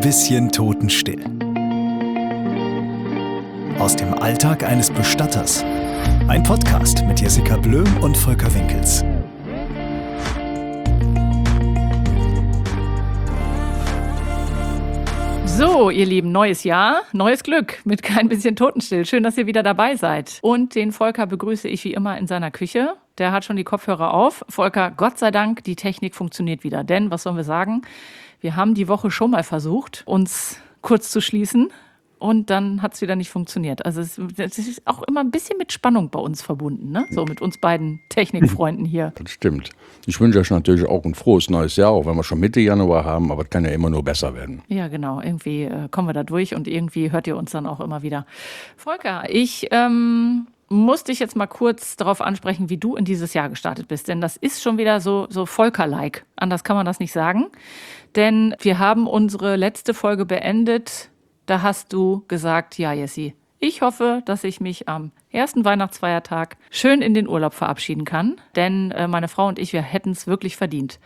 bisschen totenstill. Aus dem Alltag eines Bestatters. Ein Podcast mit Jessica Blöm und Volker Winkels. So, ihr Lieben, neues Jahr, neues Glück mit kein bisschen totenstill. Schön, dass ihr wieder dabei seid. Und den Volker begrüße ich wie immer in seiner Küche. Der hat schon die Kopfhörer auf. Volker, Gott sei Dank, die Technik funktioniert wieder. Denn, was sollen wir sagen? Wir haben die Woche schon mal versucht, uns kurz zu schließen. Und dann hat es wieder nicht funktioniert. Also es ist auch immer ein bisschen mit Spannung bei uns verbunden, ne? So mit uns beiden Technikfreunden hier. Das stimmt. Ich wünsche euch natürlich auch ein frohes neues Jahr, auch wenn wir schon Mitte Januar haben, aber es kann ja immer nur besser werden. Ja, genau. Irgendwie kommen wir da durch und irgendwie hört ihr uns dann auch immer wieder. Volker, ich muss dich jetzt mal kurz darauf ansprechen, wie du in dieses Jahr gestartet bist. Denn das ist schon wieder so Volker-like. Anders kann man das nicht sagen. Denn wir haben unsere letzte Folge beendet. Da hast du gesagt, ja Jessi, ich hoffe, dass ich mich am ersten Weihnachtsfeiertag schön in den Urlaub verabschieden kann, denn meine Frau und ich, wir hätten es wirklich verdient.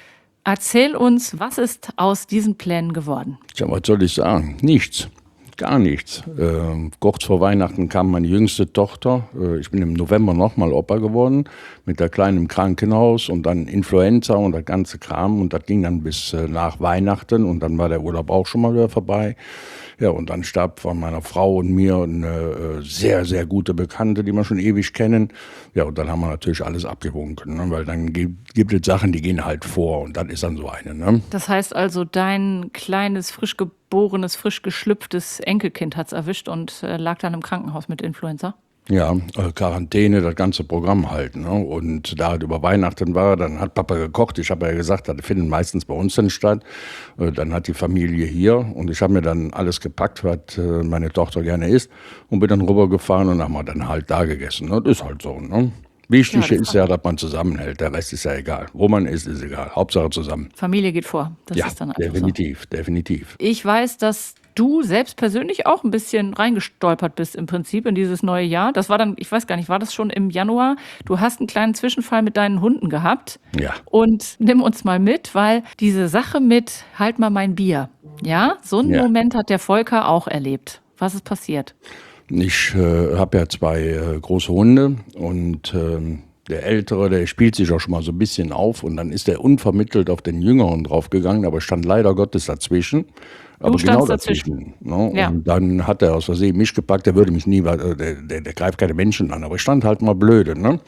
Erzähl uns, was ist aus diesen Plänen geworden? Tja, was soll ich sagen? Nichts. Gar nichts. Kurz vor Weihnachten kam meine jüngste Tochter. Ich bin im November nochmal Opa geworden, mit der Kleinen im Krankenhaus und dann Influenza und das ganze Kram. Und das ging dann bis nach Weihnachten und dann war der Urlaub auch schon mal wieder vorbei. Ja, und dann starb von meiner Frau und mir eine sehr, sehr gute Bekannte, die wir schon ewig kennen. Ja, und dann haben wir natürlich alles abgewunken, ne? Weil dann gibt es Sachen, die gehen halt vor und das ist dann so eine. Ne? Das heißt also, dein kleines, frisch geborenes, frisch geschlüpftes Enkelkind hat es erwischt und lag dann im Krankenhaus mit Influenza? Ja, Quarantäne, das ganze Programm halt. Ne? Und da es über Weihnachten war, dann hat Papa gekocht. Ich habe ja gesagt, das findet meistens bei uns dann statt. Dann hat die Familie hier und ich habe mir dann alles gepackt, was meine Tochter gerne isst und bin dann rübergefahren und haben wir dann halt da gegessen. Ne? Das ist halt so. Ne? Wichtig ist ja, dass man zusammenhält. Der Rest ist ja egal. Wo man ist egal. Hauptsache zusammen. Familie geht vor. Das ja, ist dann einfach definitiv, so. Definitiv. Ich weiß, dass du selbst persönlich auch ein bisschen reingestolpert bist im Prinzip in dieses neue Jahr. Das war dann, ich weiß gar nicht, war das schon im Januar? Du hast einen kleinen Zwischenfall mit deinen Hunden gehabt. Ja. Und nimm uns mal mit, weil diese Sache mit halt mal mein Bier, ja, so einen Moment hat der Volker auch erlebt. Was ist passiert? Ich habe ja zwei große Hunde und der Ältere, der spielt sich auch schon mal so ein bisschen auf und dann ist er unvermittelt auf den Jüngeren draufgegangen, aber stand leider Gottes dazwischen. Aber genau dazwischen. Ne? Ja. Und dann hat er aus Versehen mich gepackt, der würde mich nie, der greift keine Menschen an, aber ich stand halt mal blöde. Ne?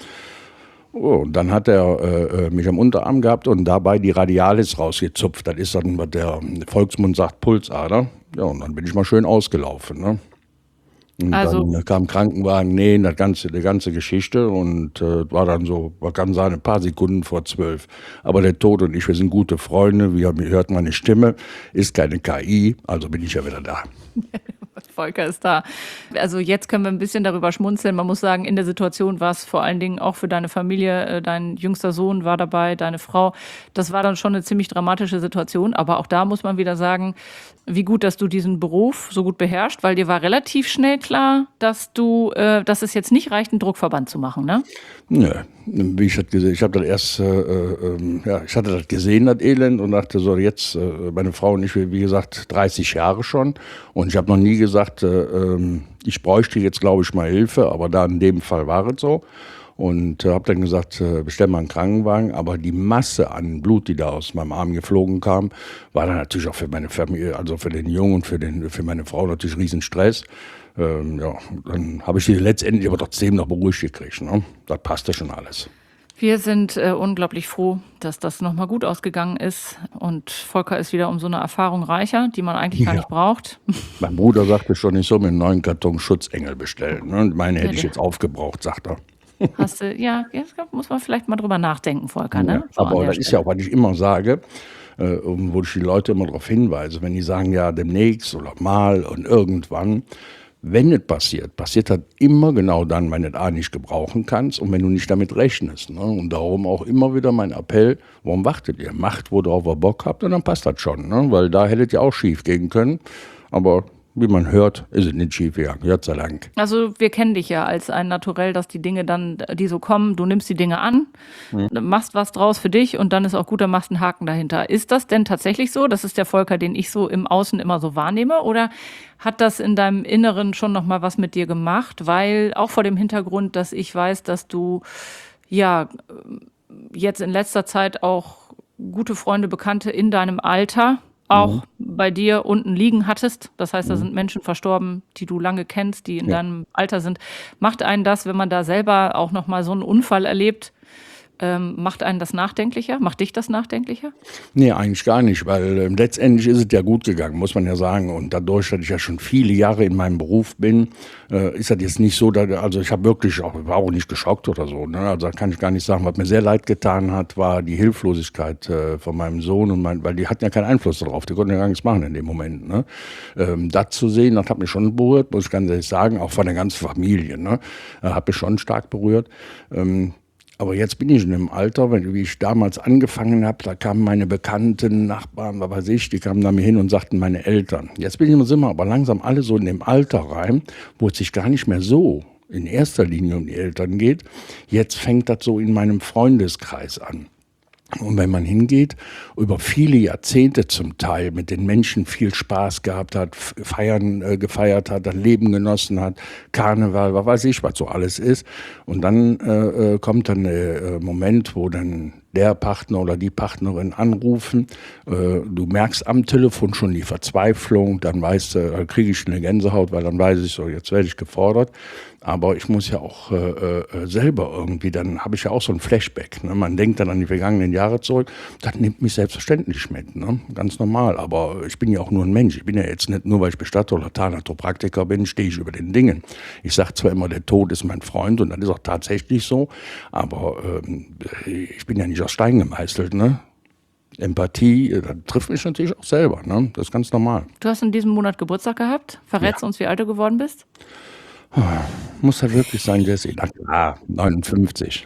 Oh, und dann hat er mich am Unterarm gehabt und dabei die Radialis rausgezupft. Das ist dann, was der Volksmund sagt, Pulsader. Ja, und dann bin ich mal schön ausgelaufen. Ne? Und dann kam Krankenwagen, die ganze Geschichte und war dann so, man kann sagen, ein paar Sekunden vor 12. Aber der Tod und ich, wir sind gute Freunde, hört meine Stimme, ist keine KI, also bin ich ja wieder da. Volker ist da. Also jetzt können wir ein bisschen darüber schmunzeln. Man muss sagen, in der Situation war es vor allen Dingen auch für deine Familie, dein jüngster Sohn war dabei, deine Frau. Das war dann schon eine ziemlich dramatische Situation. Aber auch da muss man wieder sagen, wie gut, dass du diesen Beruf so gut beherrschst, weil dir war relativ schnell klar, dass es jetzt nicht reicht, einen Druckverband zu machen, ne? Nö, wie ich das gesehen, ich habe das erst, ich hatte das gesehen, das Elend, und dachte so, jetzt, meine Frau und ich, wie gesagt, 30 Jahre schon, und ich habe noch nie gesagt, ich bräuchte jetzt, glaube ich, mal Hilfe, aber da in dem Fall war es so. Und habe dann gesagt, bestell mal einen Krankenwagen. Aber die Masse an Blut, die da aus meinem Arm geflogen kam, war dann natürlich auch für meine Familie, also für den Jungen und für meine Frau natürlich riesen Stress. Dann habe ich die letztendlich aber trotzdem noch beruhigt gekriegt. Ne? Das passte schon alles. Wir sind unglaublich froh, dass das nochmal gut ausgegangen ist. Und Volker ist wieder um so eine Erfahrung reicher, die man eigentlich gar nicht braucht. Mein Bruder sagte schon, ich soll mir einen neuen Karton Schutzengel bestellen. Ne? Meine hätte ich jetzt aufgebraucht, sagt er. Hast du, jetzt muss man vielleicht mal drüber nachdenken, Volker. Ne? So, aber das ist ja auch, was ich immer sage, wo ich die Leute immer darauf hinweise, wenn die sagen, ja, demnächst oder mal und irgendwann, wenn es passiert das immer genau dann, wenn du es nicht gebrauchen kannst und wenn du nicht damit rechnest. Ne? Und darum auch immer wieder mein Appell, warum wartet ihr? Macht, worauf ihr Bock habt und dann passt das schon. Ne? Weil da hättet ihr auch schief gehen können. Aber wie man hört, ist es nicht schief gegangen, Gott sei Dank. Also wir kennen dich ja als ein Naturell, dass die Dinge dann, die so kommen, du nimmst die Dinge an, machst was draus für dich und dann ist auch gut, dann machst einen Haken dahinter. Ist das denn tatsächlich so? Das ist der Volker, den ich so im Außen immer so wahrnehme? Oder hat das in deinem Inneren schon nochmal was mit dir gemacht? Weil auch vor dem Hintergrund, dass ich weiß, dass du ja jetzt in letzter Zeit auch gute Freunde, Bekannte in deinem Alter auch bei dir unten liegen hattest. Das heißt, da sind Menschen verstorben, die du lange kennst, die in deinem Alter sind. Macht einen das, wenn man da selber auch nochmal so einen Unfall erlebt, macht einen das nachdenklicher? Macht dich das nachdenklicher? Nee, eigentlich gar nicht, weil letztendlich ist es ja gut gegangen, muss man ja sagen. Und dadurch, dass ich ja schon viele Jahre in meinem Beruf bin, ist das jetzt nicht so, also ich habe wirklich war auch nicht geschockt oder so. Ne? Also da kann ich gar nicht sagen. Was mir sehr leid getan hat, war die Hilflosigkeit von meinem Sohn und weil die hatten ja keinen Einfluss darauf. Die konnten ja gar nichts machen in dem Moment. Ne? Das zu sehen, das hat mich schon berührt, muss ich ganz ehrlich sagen, auch von der ganzen Familie. Ne? Hat mich schon stark berührt. Aber jetzt bin ich in einem Alter, wie ich damals angefangen habe, da kamen meine Bekannten, Nachbarn, was weiß ich, die kamen da mir hin und sagten meine Eltern. Jetzt sind wir aber langsam alle so in dem Alter rein, wo es sich gar nicht mehr so in erster Linie um die Eltern geht. Jetzt fängt das so in meinem Freundeskreis an. Und wenn man hingeht, über viele Jahrzehnte zum Teil mit den Menschen viel Spaß gehabt hat, gefeiert hat, ein Leben genossen hat, Karneval, was weiß ich, was so alles ist. Und dann kommt dann der Moment, wo dann der Partner oder die Partnerin anrufen. Du merkst am Telefon schon die Verzweiflung, dann weißt du, kriege ich eine Gänsehaut, weil dann weiß ich so, jetzt werde ich gefordert. Aber ich muss ja auch selber irgendwie, dann habe ich ja auch so ein Flashback. Ne? Man denkt dann an die vergangenen Jahre zurück. Das nimmt mich selbstverständlich mit, ne? Ganz normal. Aber ich bin ja auch nur ein Mensch. Ich bin ja jetzt nicht nur, weil ich Bestatter oder Thanatopraktiker bin, stehe ich über den Dingen. Ich sage zwar immer, der Tod ist mein Freund und das ist auch tatsächlich so, aber ich bin ja nicht aus Stein gemeißelt, ne? Empathie, das trifft mich natürlich auch selber, ne? Das ist ganz normal. Du hast in diesem Monat Geburtstag gehabt. Verrätst du uns, wie alt du geworden bist? Muss das wirklich sein, Jesse? Na klar, 59.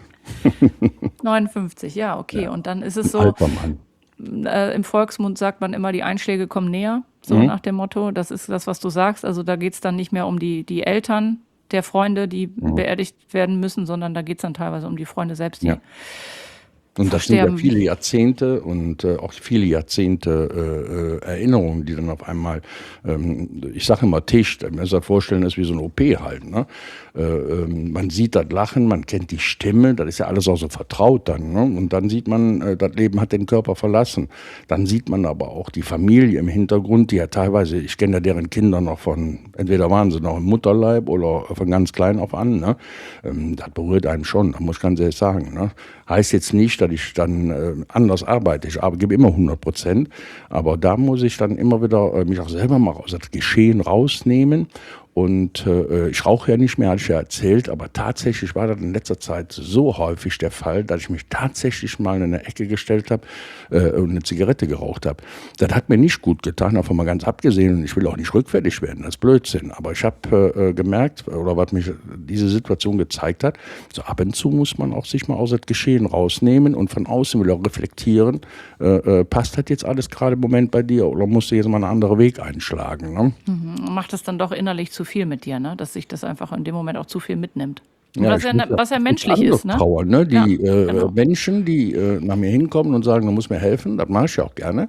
59, ja, okay. Ja. Und dann ist es so, alter Mann. Im Volksmund sagt man immer, die Einschläge kommen näher, so nach dem Motto. Das ist das, was du sagst. Also da geht es dann nicht mehr um die Eltern der Freunde, die beerdigt werden müssen, sondern da geht es dann teilweise um die Freunde selbst, die Und das sind ja viele Jahrzehnte und auch viele Jahrzehnte Erinnerungen, die dann auf einmal, ich sage immer Tisch, man muss sich vorstellen, das ist wie so eine OP halt. Ne? Man sieht das Lachen, man kennt die Stimme, das ist ja alles auch so vertraut dann. Ne? Und dann sieht man, das Leben hat den Körper verlassen. Dann sieht man aber auch die Familie im Hintergrund, die ja teilweise, ich kenne ja deren Kinder noch von, entweder waren sie noch im Mutterleib oder von ganz klein auf an. Ne? Das berührt einen schon, da muss ich ganz ehrlich sagen. Ne? Heißt jetzt nicht, dass ich dann anders arbeite. Ich gebe immer 100%. Aber da muss ich dann immer wieder mich auch selber mal aus das Geschehen rausnehmen. Und ich rauche ja nicht mehr, hatte ich ja erzählt, aber tatsächlich war das in letzter Zeit so häufig der Fall, dass ich mich tatsächlich mal in eine Ecke gestellt habe und eine Zigarette geraucht habe. Das hat mir nicht gut getan, davon mal ganz abgesehen. Und ich will auch nicht rückfällig werden, das ist Blödsinn. Aber ich habe gemerkt, oder was mich diese Situation gezeigt hat, so ab und zu muss man auch sich mal aus das Geschehen rausnehmen und von außen wieder reflektieren, passt das jetzt alles gerade im Moment bei dir oder musst du jetzt mal einen anderen Weg einschlagen? Ne? Macht das dann doch innerlich zu viel mit dir, ne? Dass sich das einfach in dem Moment auch zu viel mitnimmt. Ja, was ja menschlich ist. Ne? Trauern, ne? Die genau. Menschen, die nach mir hinkommen und sagen, du musst mir helfen, das mache ich ja auch gerne,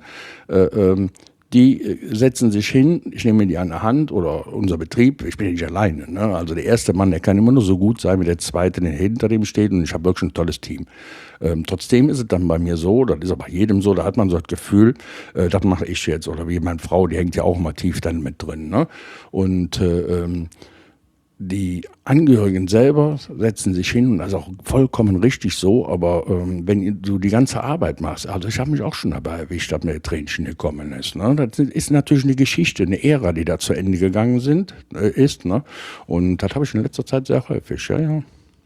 die setzen sich hin, ich nehme die an der Hand oder unser Betrieb, ich bin ja nicht alleine. Ne? Also der erste Mann, der kann immer nur so gut sein, wie der zweite, der hinter dem steht und ich habe wirklich ein tolles Team. Trotzdem ist es dann bei mir so, das ist aber bei jedem so, da hat man so das Gefühl, das mache ich jetzt. Oder wie meine Frau, die hängt ja auch mal tief dann mit drin. Ne? Und die Angehörigen selber setzen sich hin und das ist auch vollkommen richtig so, aber wenn du die ganze Arbeit machst, also ich habe mich auch schon dabei erwischt, dass mir Tränchen gekommen ist. Ne? Das ist natürlich eine Geschichte, eine Ära, die da zu Ende gegangen ist. Ne? Und das habe ich in letzter Zeit sehr häufig, ja.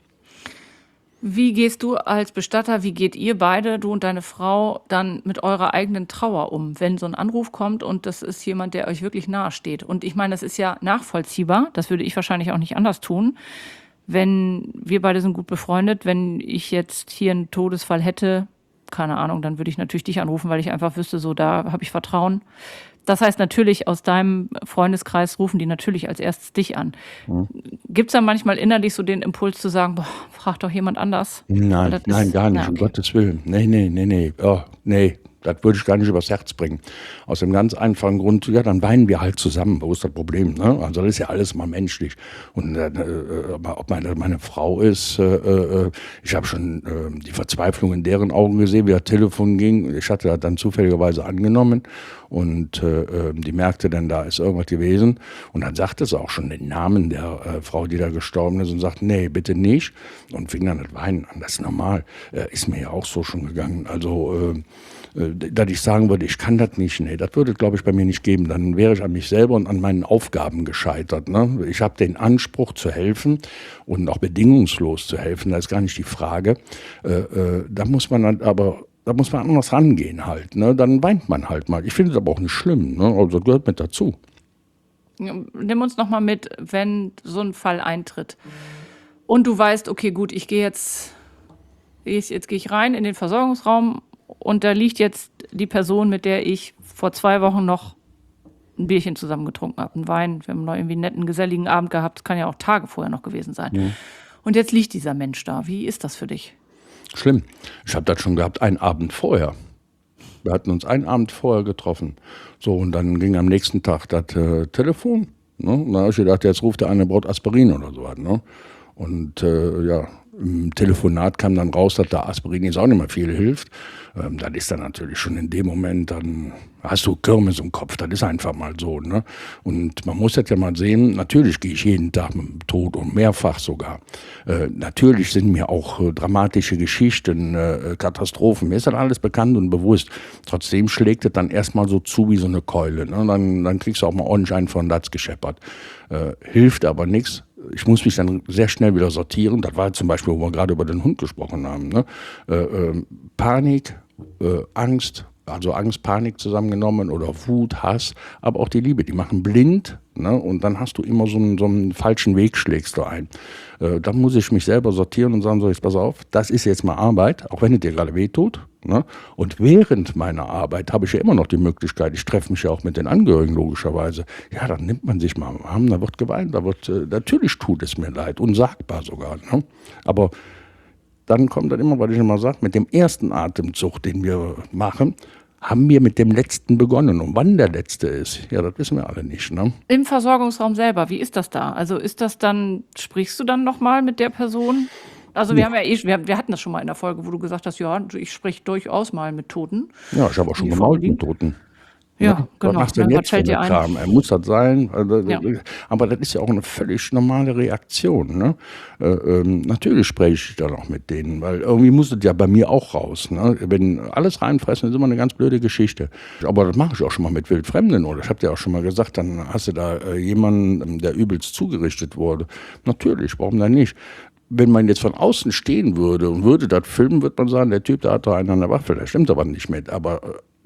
Wie gehst du als Bestatter, wie geht ihr beide, du und deine Frau, dann mit eurer eigenen Trauer um, wenn so ein Anruf kommt und das ist jemand, der euch wirklich nahe steht? Und ich meine, das ist ja nachvollziehbar, das würde ich wahrscheinlich auch nicht anders tun, wenn wir beide sind gut befreundet, wenn ich jetzt hier einen Todesfall hätte, keine Ahnung, dann würde ich natürlich dich anrufen, weil ich einfach wüsste, so da habe ich Vertrauen. Das heißt natürlich, aus deinem Freundeskreis rufen die natürlich als erstes dich an. Gibt es da manchmal innerlich so den Impuls zu sagen, boah, frag doch jemand anders? Weil das Nein, ist, gar nicht, na um okay. Gottes Willen. Nee. Oh, nee, das würde ich gar nicht übers Herz bringen. Aus dem ganz einfachen Grund, ja, dann weinen wir halt zusammen. Wo ist das Problem? Ne? Also das ist ja alles mal menschlich. Und ob meine Frau ist, ich habe schon die Verzweiflung in deren Augen gesehen, wie das Telefon ging. Ich hatte das dann zufälligerweise angenommen und die merkte dann, da ist irgendwas gewesen. Und dann sagte sie auch schon den Namen der Frau, die da gestorben ist und sagte, nee, bitte nicht. Und fing dann das Weinen an. Das ist normal. Ist mir ja auch so schon gegangen. Also dass ich sagen würde, ich kann das nicht, nee, das würde, glaube ich, bei mir nicht geben. Dann wäre ich an mich selber und an meinen Aufgaben gescheitert. Ne? Ich habe den Anspruch zu helfen und auch bedingungslos zu helfen, das ist gar nicht die Frage. Da muss man anders rangehen halt. Ne? Dann weint man halt mal. Ich finde es aber auch nicht schlimm. Ne? Also das gehört mit dazu. Nimm uns nochmal mit, wenn so ein Fall eintritt und du weißt, okay, gut, jetzt gehe ich rein in den Versorgungsraum und da liegt jetzt die Person, mit der ich vor 2 Wochen noch ein Bierchen zusammen getrunken habe, einen Wein. Wir haben noch irgendwie einen netten, geselligen Abend gehabt. Das kann ja auch Tage vorher noch gewesen sein. Ja. Und jetzt liegt dieser Mensch da. Wie ist das für dich? Schlimm. Ich habe das schon gehabt, einen Abend vorher. Wir hatten uns einen Abend vorher getroffen. So, und dann ging am nächsten Tag das Telefon. Ne? Und da habe ich gedacht, jetzt ruft der eine, braucht Aspirin oder so was. Ne? Und im Telefonat kam dann raus, dass da Aspirin jetzt auch nicht mehr viel hilft. Das ist dann natürlich schon in dem Moment, dann hast du Kirmes im Kopf, das ist einfach mal so. Ne? Und man muss das ja mal sehen, natürlich gehe ich jeden Tag mit dem Tod und mehrfach sogar. Natürlich sind mir auch dramatische Geschichten, Katastrophen, mir ist das alles bekannt und bewusst. Trotzdem schlägt es dann erstmal so zu wie so eine Keule. Ne? Dann kriegst du auch mal ordentlich einen von Latz gescheppert. Hilft aber nichts. Ich muss mich dann sehr schnell wieder sortieren. Das war zum Beispiel, wo wir gerade über den Hund gesprochen haben. Ne? Panik, Angst, also Angst, Panik zusammengenommen oder Wut, Hass, aber auch die Liebe, die machen blind. Ne? Und dann hast du immer so einen falschen Weg, schlägst du ein. Da muss ich mich selber sortieren und sagen, so, jetzt pass auf, das ist jetzt mal Arbeit, auch wenn es dir gerade wehtut. Ne? Und während meiner Arbeit habe ich ja immer noch die Möglichkeit, ich treffe mich ja auch mit den Angehörigen logischerweise, ja, dann nimmt man sich mal am Arm, da wird geweint, natürlich tut es mir leid, unsagbar sogar. Ne? Aber dann kommt dann immer, was ich immer sage, mit dem ersten Atemzug, den wir machen, haben wir mit dem letzten begonnen. Und wann der letzte ist, ja, das wissen wir alle nicht. Ne? Im Versorgungsraum selber, wie ist das da? Also ist das dann, sprichst du dann nochmal mit der Person? Also wir haben ja wir hatten das schon mal in der Folge, wo du gesagt hast, ja, ich spreche durchaus mal mit Toten. Ja, ich habe auch schon Die vor gemault mir mit Toten. Ja, Was genau. machst du denn Ne, was jetzt für fällt dir eine ein? Kram? Muss das sein? Ja. Aber das ist ja auch eine völlig normale Reaktion. Ne? Natürlich spreche ich dann auch mit denen, weil irgendwie muss es ja bei mir auch raus. Ne? Wenn alles reinfressen, ist immer eine ganz blöde Geschichte. Aber das mache ich auch schon mal mit Wildfremden. Oder ich habe dir auch schon mal gesagt, dann hast du da jemanden, der übelst zugerichtet wurde. Natürlich, warum dann nicht? Wenn man jetzt von außen stehen würde und würde das filmen, würde man sagen, der Typ, der hat doch einen an der Waffe, der stimmt aber nicht mit. Aber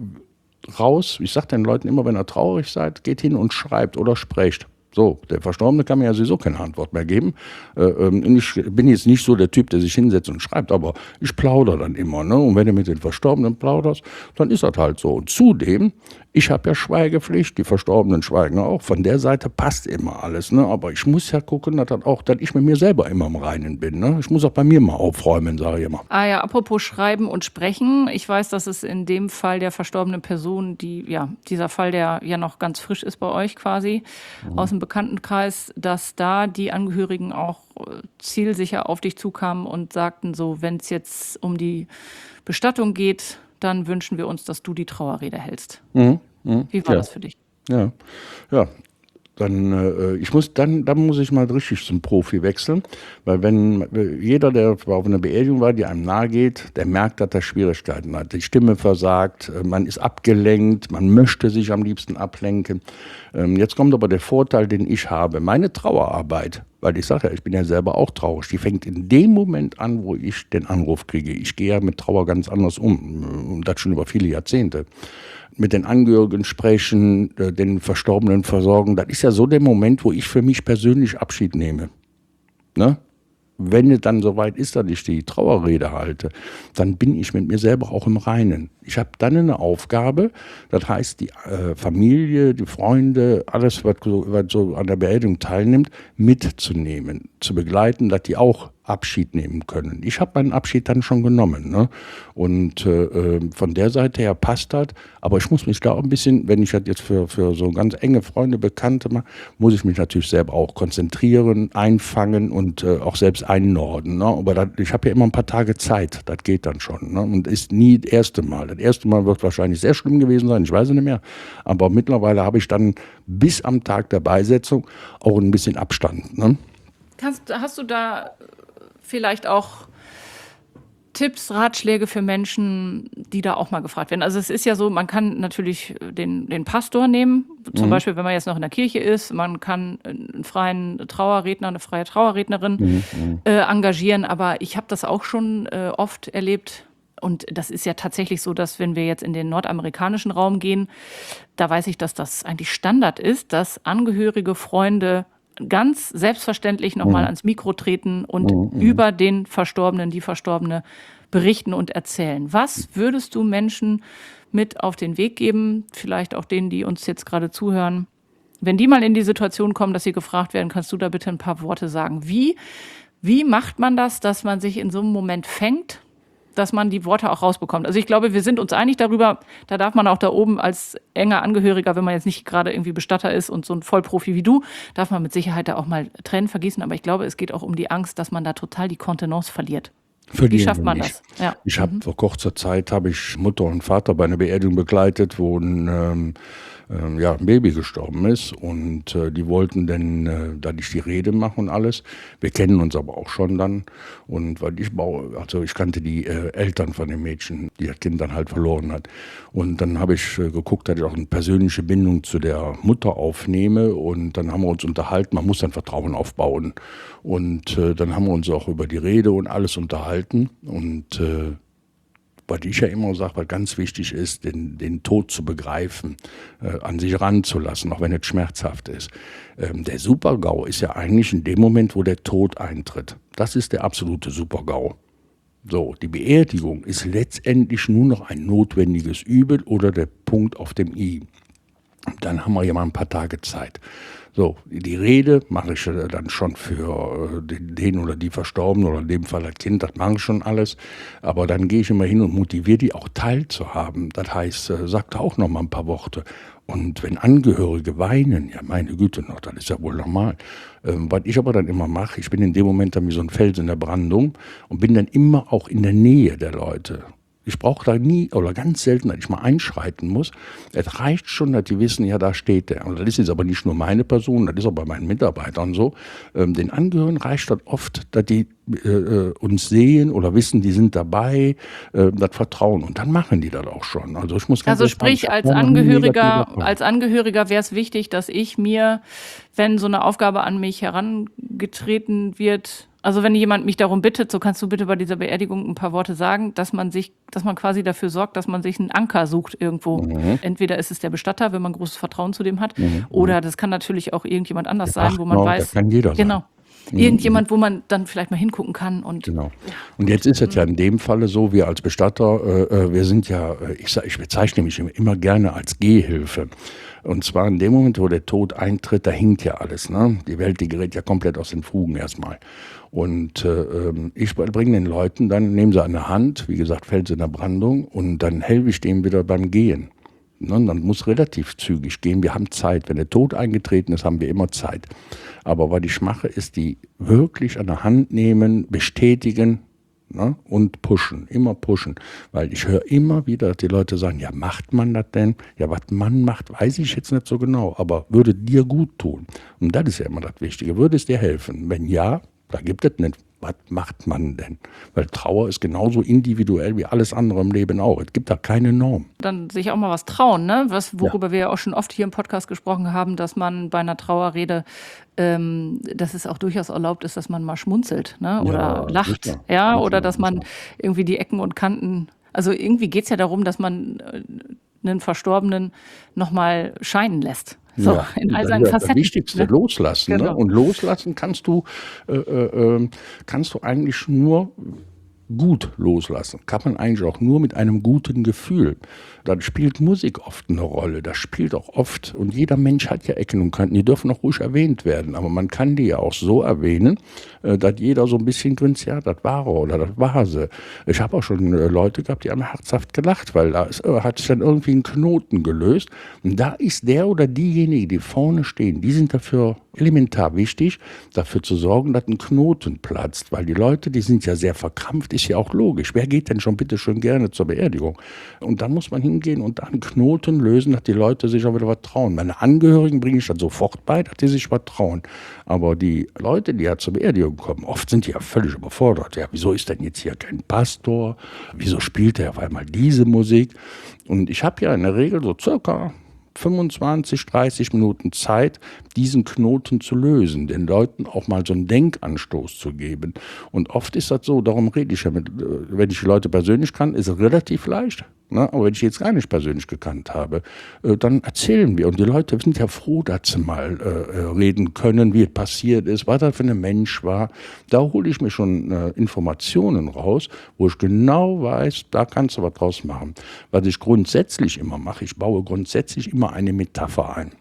raus, ich sage den Leuten immer, wenn ihr traurig seid, geht hin und schreibt oder sprecht. So, der Verstorbene kann mir ja sowieso keine Antwort mehr geben. Ich bin jetzt nicht so der Typ, der sich hinsetzt und schreibt, aber ich plaudere dann immer. Ne? Und wenn du mit den Verstorbenen plauderst, dann ist das halt so. Und zudem, ich habe ja Schweigepflicht, die Verstorbenen schweigen auch. Von der Seite passt immer alles. Ne? Aber ich muss ja gucken, dass ich mit mir selber immer im Reinen bin. Ne? Ich muss auch bei mir mal aufräumen, sage ich immer. Ah ja, apropos Schreiben und Sprechen. Ich weiß, dass es in dem Fall der verstorbenen Person, dieser Fall, der ja noch ganz frisch ist bei euch quasi, aus dem Bekanntenkreis, dass da die Angehörigen auch zielsicher auf dich zukamen und sagten so, wenn es jetzt um die Bestattung geht, dann wünschen wir uns, dass du die Trauerrede hältst. Wie war das für dich? Ja, ja. Dann muss ich mal richtig zum Profi wechseln, weil wenn jeder, der auf einer Beerdigung war, die einem nahe geht, der merkt, dass er Schwierigkeiten hat. Die Stimme versagt, man ist abgelenkt, man möchte sich am liebsten ablenken. Jetzt kommt aber der Vorteil, den ich habe. Meine Trauerarbeit, weil ich sage ja, ich bin ja selber auch traurig, die fängt in dem Moment an, wo ich den Anruf kriege. Ich gehe ja mit Trauer ganz anders um, das schon über viele Jahrzehnte. Mit den Angehörigen sprechen, den Verstorbenen versorgen. Das ist ja so der Moment, wo ich für mich persönlich Abschied nehme. Ne? wenn es dann soweit ist, dass ich die Trauerrede halte, dann bin ich mit mir selber auch im Reinen. Ich habe dann eine Aufgabe, das heißt, die Familie, die Freunde, alles, was so an der Beerdigung teilnimmt, mitzunehmen, zu begleiten, dass die auch Abschied nehmen können. Ich habe meinen Abschied dann schon genommen, ne? Und von der Seite her passt das, aber ich muss mich da auch ein bisschen, wenn ich das jetzt für so ganz enge Freunde, Bekannte mache, muss ich mich natürlich selber auch konzentrieren, einfangen und auch selbst einnorden, ne? Aber ich habe ja immer ein paar Tage Zeit, das geht dann schon, ne? Und ist nie das erste Mal. Das erste Mal wird wahrscheinlich sehr schlimm gewesen sein, ich weiß es nicht mehr, aber mittlerweile habe ich dann bis am Tag der Beisetzung auch ein bisschen Abstand, ne? Hast du da vielleicht auch Tipps, Ratschläge für Menschen, die da auch mal gefragt werden? Also es ist ja so, man kann natürlich den Pastor nehmen, zum Beispiel, wenn man jetzt noch in der Kirche ist, man kann einen freien Trauerredner, eine freie Trauerrednerin engagieren, aber ich habe das auch schon oft erlebt. Und das ist ja tatsächlich so, dass wenn wir jetzt in den nordamerikanischen Raum gehen, da weiß ich, dass das eigentlich Standard ist, dass Angehörige, Freunde ganz selbstverständlich nochmal ans Mikro treten und über den Verstorbenen, die Verstorbene berichten und erzählen. Was würdest du Menschen mit auf den Weg geben, vielleicht auch denen, die uns jetzt gerade zuhören, wenn die mal in die Situation kommen, dass sie gefragt werden, kannst du da bitte ein paar Worte sagen? Wie macht man das, dass man sich in so einem Moment fängt, dass man die Worte auch rausbekommt? Also ich glaube, wir sind uns einig darüber, da darf man auch da oben als enger Angehöriger, wenn man jetzt nicht gerade irgendwie Bestatter ist und so ein Vollprofi wie du, darf man mit Sicherheit da auch mal Tränen vergießen. Aber ich glaube, es geht auch um die Angst, dass man da total die Kontenance verliert. Wie schafft man das? Ja. Ich habe vor kurzer Zeit Mutter und Vater bei einer Beerdigung begleitet, wo ein Baby gestorben ist und die wollten dann, dass ich die Rede mache und alles. Wir kennen uns aber auch schon dann und weil ich kannte die Eltern von dem Mädchen, die das Kind dann halt verloren hat. Und dann habe ich geguckt, dass ich auch eine persönliche Bindung zu der Mutter aufnehme und dann haben wir uns unterhalten, man muss dann Vertrauen aufbauen und dann haben wir uns auch über die Rede und alles unterhalten und was ich ja immer sage, was ganz wichtig ist, den Tod zu begreifen, an sich ranzulassen, auch wenn es schmerzhaft ist. Der Super-GAU ist ja eigentlich in dem Moment, wo der Tod eintritt. Das ist der absolute Super-GAU. So, die Beerdigung ist letztendlich nur noch ein notwendiges Übel oder der Punkt auf dem I. Dann haben wir ja mal ein paar Tage Zeit. So, die Rede mache ich dann schon für den oder die Verstorbenen oder in dem Fall das Kind, das mache ich schon alles. Aber dann gehe ich immer hin und motiviere die auch teilzuhaben. Das heißt, sagt auch noch mal ein paar Worte. Und wenn Angehörige weinen, ja meine Güte noch, das ist ja wohl normal. Was ich aber dann immer mache, ich bin in dem Moment dann wie so ein Fels in der Brandung und bin dann immer auch in der Nähe der Leute. Ich brauche da nie oder ganz selten, dass ich mal einschreiten muss. Es reicht schon, dass die wissen, ja, da steht der. Und das ist jetzt aber nicht nur meine Person, das ist auch bei meinen Mitarbeitern so. Den Angehörigen reicht das oft, dass die uns sehen oder wissen, die sind dabei, das Vertrauen. Und dann machen die das auch schon. Also ich muss ganz sprich, als Angehöriger wäre es wichtig, dass ich mir, wenn so eine Aufgabe an mich herangetreten wird, also wenn jemand mich darum bittet, so kannst du bitte bei dieser Beerdigung ein paar Worte sagen, dass man quasi dafür sorgt, dass man sich einen Anker sucht irgendwo. Entweder ist es der Bestatter, wenn man großes Vertrauen zu dem hat, oder das kann natürlich auch irgendjemand anders sein, wo man weiß. Das kann jeder sein. Genau. Irgendjemand, wo man dann vielleicht mal hingucken kann. Und, genau. Und jetzt ist es ja in dem Falle so, wir als Bestatter, wir sind ja, ich bezeichne mich immer gerne als Gehhilfe. Und zwar in dem Moment, wo der Tod eintritt, da hinkt ja alles. Ne? Die Welt, die gerät ja komplett aus den Fugen erstmal. Und ich bringe den Leuten dann, nehme sie an der Hand, wie gesagt, Fels in der Brandung, und dann helfe ich denen wieder beim Gehen. Ne? Dann muss relativ zügig gehen, wir haben Zeit. Wenn der Tod eingetreten ist, haben wir immer Zeit. Aber was ich mache, ist die wirklich an der Hand nehmen, bestätigen, ne? Und pushen, immer pushen. Weil ich höre immer wieder, dass die Leute sagen, ja, macht man das denn? Ja, was man macht, weiß ich jetzt nicht so genau, aber würde dir gut tun. Und das ist ja immer das Wichtige. Würde es dir helfen? Wenn ja, da gibt es nicht. Was macht man denn? Weil Trauer ist genauso individuell wie alles andere im Leben auch. Es gibt da keine Norm. Dann sich auch mal was trauen, ne? Worüber wir ja auch schon oft hier im Podcast gesprochen haben, dass man bei einer Trauerrede, dass es auch durchaus erlaubt ist, dass man mal schmunzelt, ne? Oder lacht. Sicher. Ja, oder dass man irgendwie die Ecken und Kanten, also irgendwie geht es ja darum, dass man einen Verstorbenen nochmal scheinen lässt. So, Ja, in all das seinen ist ja das Facetten, Wichtigste, ne? loslassen, ne? Genau. Und loslassen kannst du eigentlich nur gut loslassen. Kann man eigentlich auch nur mit einem guten Gefühl. Dann spielt Musik oft eine Rolle. Das spielt auch oft, und jeder Mensch hat ja Ecken und Kanten, die dürfen auch ruhig erwähnt werden. Aber man kann die ja auch so erwähnen, dass jeder so ein bisschen grinst, ja, das war er oder das war sie. Ich habe auch schon Leute gehabt, die haben herzhaft gelacht, weil da hat sich dann irgendwie ein Knoten gelöst. Und da ist der oder diejenige, die vorne stehen, die sind dafür elementar wichtig, dafür zu sorgen, dass ein Knoten platzt. Weil die Leute, die sind ja sehr verkrampft, ist ja auch logisch. Wer geht denn schon bitte schön gerne zur Beerdigung? Und dann muss man hingehen und da einen Knoten lösen, dass die Leute sich auch wieder was trauen. Meine Angehörigen bringe ich dann sofort bei, dass die sich was trauen. Aber die Leute, die ja zur Beerdigung kommen, oft sind die ja völlig überfordert. Ja, wieso ist denn jetzt hier kein Pastor? Wieso spielt er auf einmal diese Musik? Und ich habe ja in der Regel so circa 25, 30 Minuten Zeit, diesen Knoten zu lösen, den Leuten auch mal so einen Denkanstoß zu geben. Und oft ist das so, darum rede ich ja mit, wenn ich die Leute persönlich kann, ist es relativ leicht. Ne? Aber wenn ich jetzt gar nicht persönlich gekannt habe, dann erzählen wir. Und die Leute sind ja froh, dass sie mal reden können, wie es passiert ist, was das für ein Mensch war. Da hole ich mir schon Informationen raus, wo ich genau weiß, da kannst du was draus machen. Was ich grundsätzlich immer mache, ich baue grundsätzlich immer eine Metapher ein.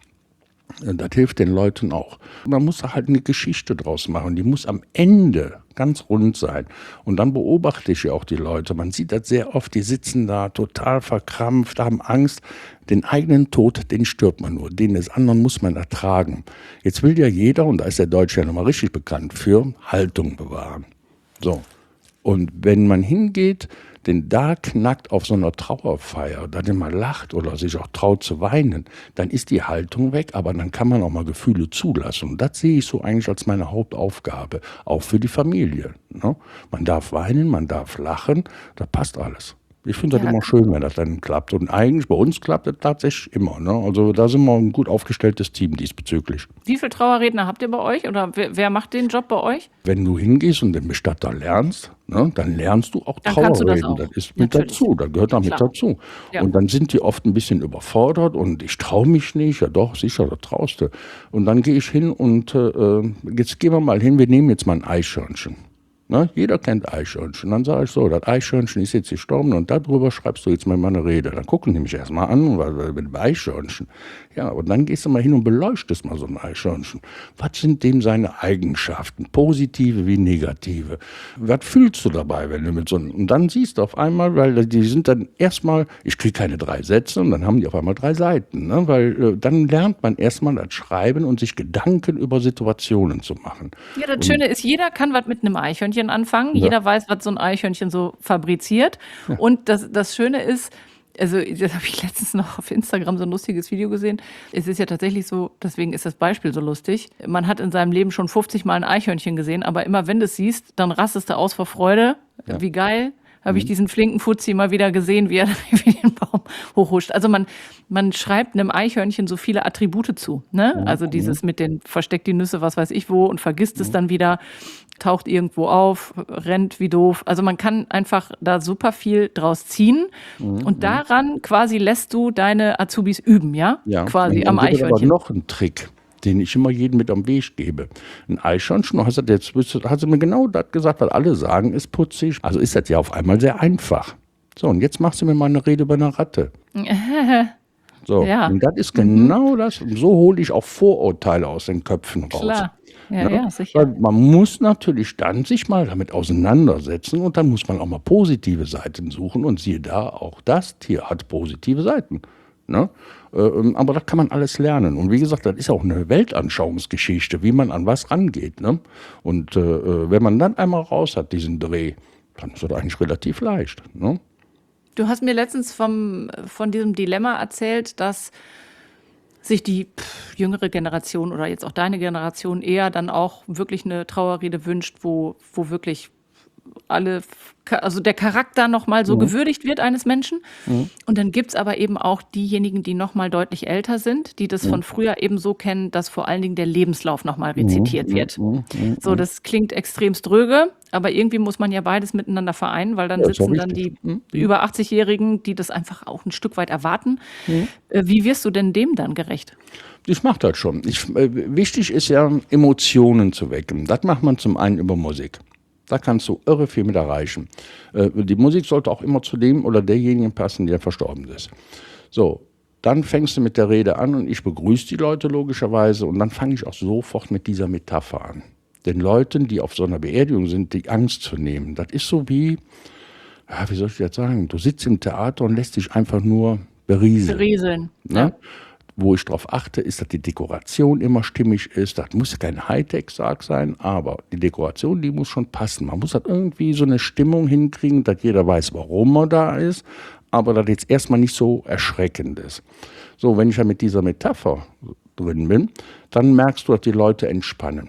Das hilft den Leuten auch. Man muss da halt eine Geschichte draus machen. Die muss am Ende ganz rund sein. Und dann beobachte ich ja auch die Leute. Man sieht das sehr oft, die sitzen da total verkrampft, haben Angst. Den eigenen Tod, den stirbt man nur. Den des anderen muss man ertragen. Jetzt will ja jeder, und da ist der Deutsche ja nochmal richtig bekannt für, Haltung bewahren. So. Und wenn man hingeht, den da knackt auf so einer Trauerfeier, dass er mal lacht oder sich auch traut zu weinen, dann ist die Haltung weg, aber dann kann man auch mal Gefühle zulassen. Und das sehe ich so eigentlich als meine Hauptaufgabe, auch für die Familie. Ne? Man darf weinen, man darf lachen, da passt alles. Ich finde das Ja. immer schön, wenn das dann klappt. Und eigentlich bei uns klappt das tatsächlich immer. Ne? Also da sind wir ein gut aufgestelltes Team diesbezüglich. Wie viele Trauerredner habt ihr bei euch oder wer macht den Job bei euch? Wenn du hingehst und den Bestatter lernst, ne, dann lernst du auch Dann kannst du das Trauerreden. auch. Das ist mit Natürlich. dazu, das gehört da mit Klar. dazu. Ja. Und dann sind die oft ein bisschen überfordert und ich traue mich nicht. Ja doch, sicher, da traust du. Und dann gehe ich hin und jetzt gehen wir mal hin, wir nehmen jetzt mal ein Eichhörnchen. Ne? Jeder kennt Eichhörnchen. Dann sage ich so, das Eichhörnchen ist jetzt gestorben und darüber schreibst du jetzt mal eine Rede. Dann gucken die mich erstmal an, weil mit dem Eichhörnchen. Ja, und dann gehst du mal hin und beleuchtest mal so ein Eichhörnchen. Was sind dem seine Eigenschaften, positive wie negative? Was fühlst du dabei, wenn du mit so einem... Und dann siehst du auf einmal, weil die sind dann erstmal, ich kriege keine 3 Sätze und dann haben die auf einmal 3 Seiten. Ne? Weil dann lernt man erstmal das Schreiben und sich Gedanken über Situationen zu machen. Ja, das Schöne ist, jeder kann was mit einem Eichhörnchen anfangen. Ja. Jeder weiß, was so ein Eichhörnchen so fabriziert. Und das Schöne ist, also das habe ich letztens noch auf Instagram so ein lustiges Video gesehen. Es ist ja tatsächlich so, deswegen ist das Beispiel so lustig. Man hat in seinem Leben schon 50 Mal ein Eichhörnchen gesehen, aber immer wenn du es siehst, dann rastest du aus vor Freude. Ja. Wie geil. Habe ich diesen flinken Fuzzi mal wieder gesehen, wie er wie den Baum hochhuscht. Also man schreibt einem Eichhörnchen so viele Attribute zu. Ne? Also dieses mit den versteckt die Nüsse, was weiß ich wo und vergisst es dann wieder, taucht irgendwo auf, rennt wie doof. Also man kann einfach da super viel draus ziehen und daran quasi lässt du deine Azubis üben, ja? Ja, Quasi und am dann gibt es aber Eichhörnchen. noch einen Trick, den ich immer jedem mit am Weg gebe. Ein Eichhörnchen, hat sie mir genau das gesagt, was alle sagen, ist putzig. Also ist das ja auf einmal sehr einfach. So, und jetzt machst du mir mal eine Rede über eine Ratte. So, Ja. und das ist genau das. Und so hole ich auch Vorurteile aus den Köpfen raus. Klar. Ja, Ne? ja, sicher. Weil man muss natürlich dann sich mal damit auseinandersetzen und dann muss man auch mal positive Seiten suchen und siehe da, auch das Tier hat positive Seiten. Ne? Aber das kann man alles lernen. Und wie gesagt, das ist auch eine Weltanschauungsgeschichte, wie man an was rangeht. Ne? Und wenn man dann einmal raus hat, diesen Dreh, dann ist das eigentlich relativ leicht. Ne? Du hast mir letztens von diesem Dilemma erzählt, dass sich die jüngere Generation oder jetzt auch deine Generation eher dann auch wirklich eine Trauerrede wünscht, wo wirklich also der Charakter nochmal so gewürdigt wird eines Menschen. Und dann gibt's aber eben auch diejenigen, die nochmal deutlich älter sind, die das von früher eben so kennen, dass vor allen Dingen der Lebenslauf nochmal rezitiert wird. So, das klingt extrem dröge, aber irgendwie muss man ja beides miteinander vereinen, weil dann Ja, ist auch sitzen dann die über 80-Jährigen, die das einfach auch ein Stück weit erwarten. Wie wirst du denn dem dann gerecht? Ich mache das schon. Wichtig ist ja, Emotionen zu wecken. Das macht man zum einen über Musik. Da kannst du irre viel mit erreichen. Die Musik sollte auch immer zu dem oder derjenigen passen, der verstorben ist. So, dann fängst du mit der Rede an und ich begrüße die Leute logischerweise und dann fange ich auch sofort mit dieser Metapher an. Den Leuten, die auf so einer Beerdigung sind, die Angst zu nehmen. Das ist so wie soll ich das sagen? Du sitzt im Theater und lässt dich einfach nur berieseln. Berieseln, Ne? ja. Wo ich darauf achte, ist, dass die Dekoration immer stimmig ist. Das muss kein Hightech-Sarg sein, aber die Dekoration, die muss schon passen. Man muss halt irgendwie so eine Stimmung hinkriegen, dass jeder weiß, warum man da ist, aber dass jetzt erstmal nicht so erschreckend ist. So, wenn ich ja mit dieser Metapher drin bin, dann merkst du, dass die Leute entspannen.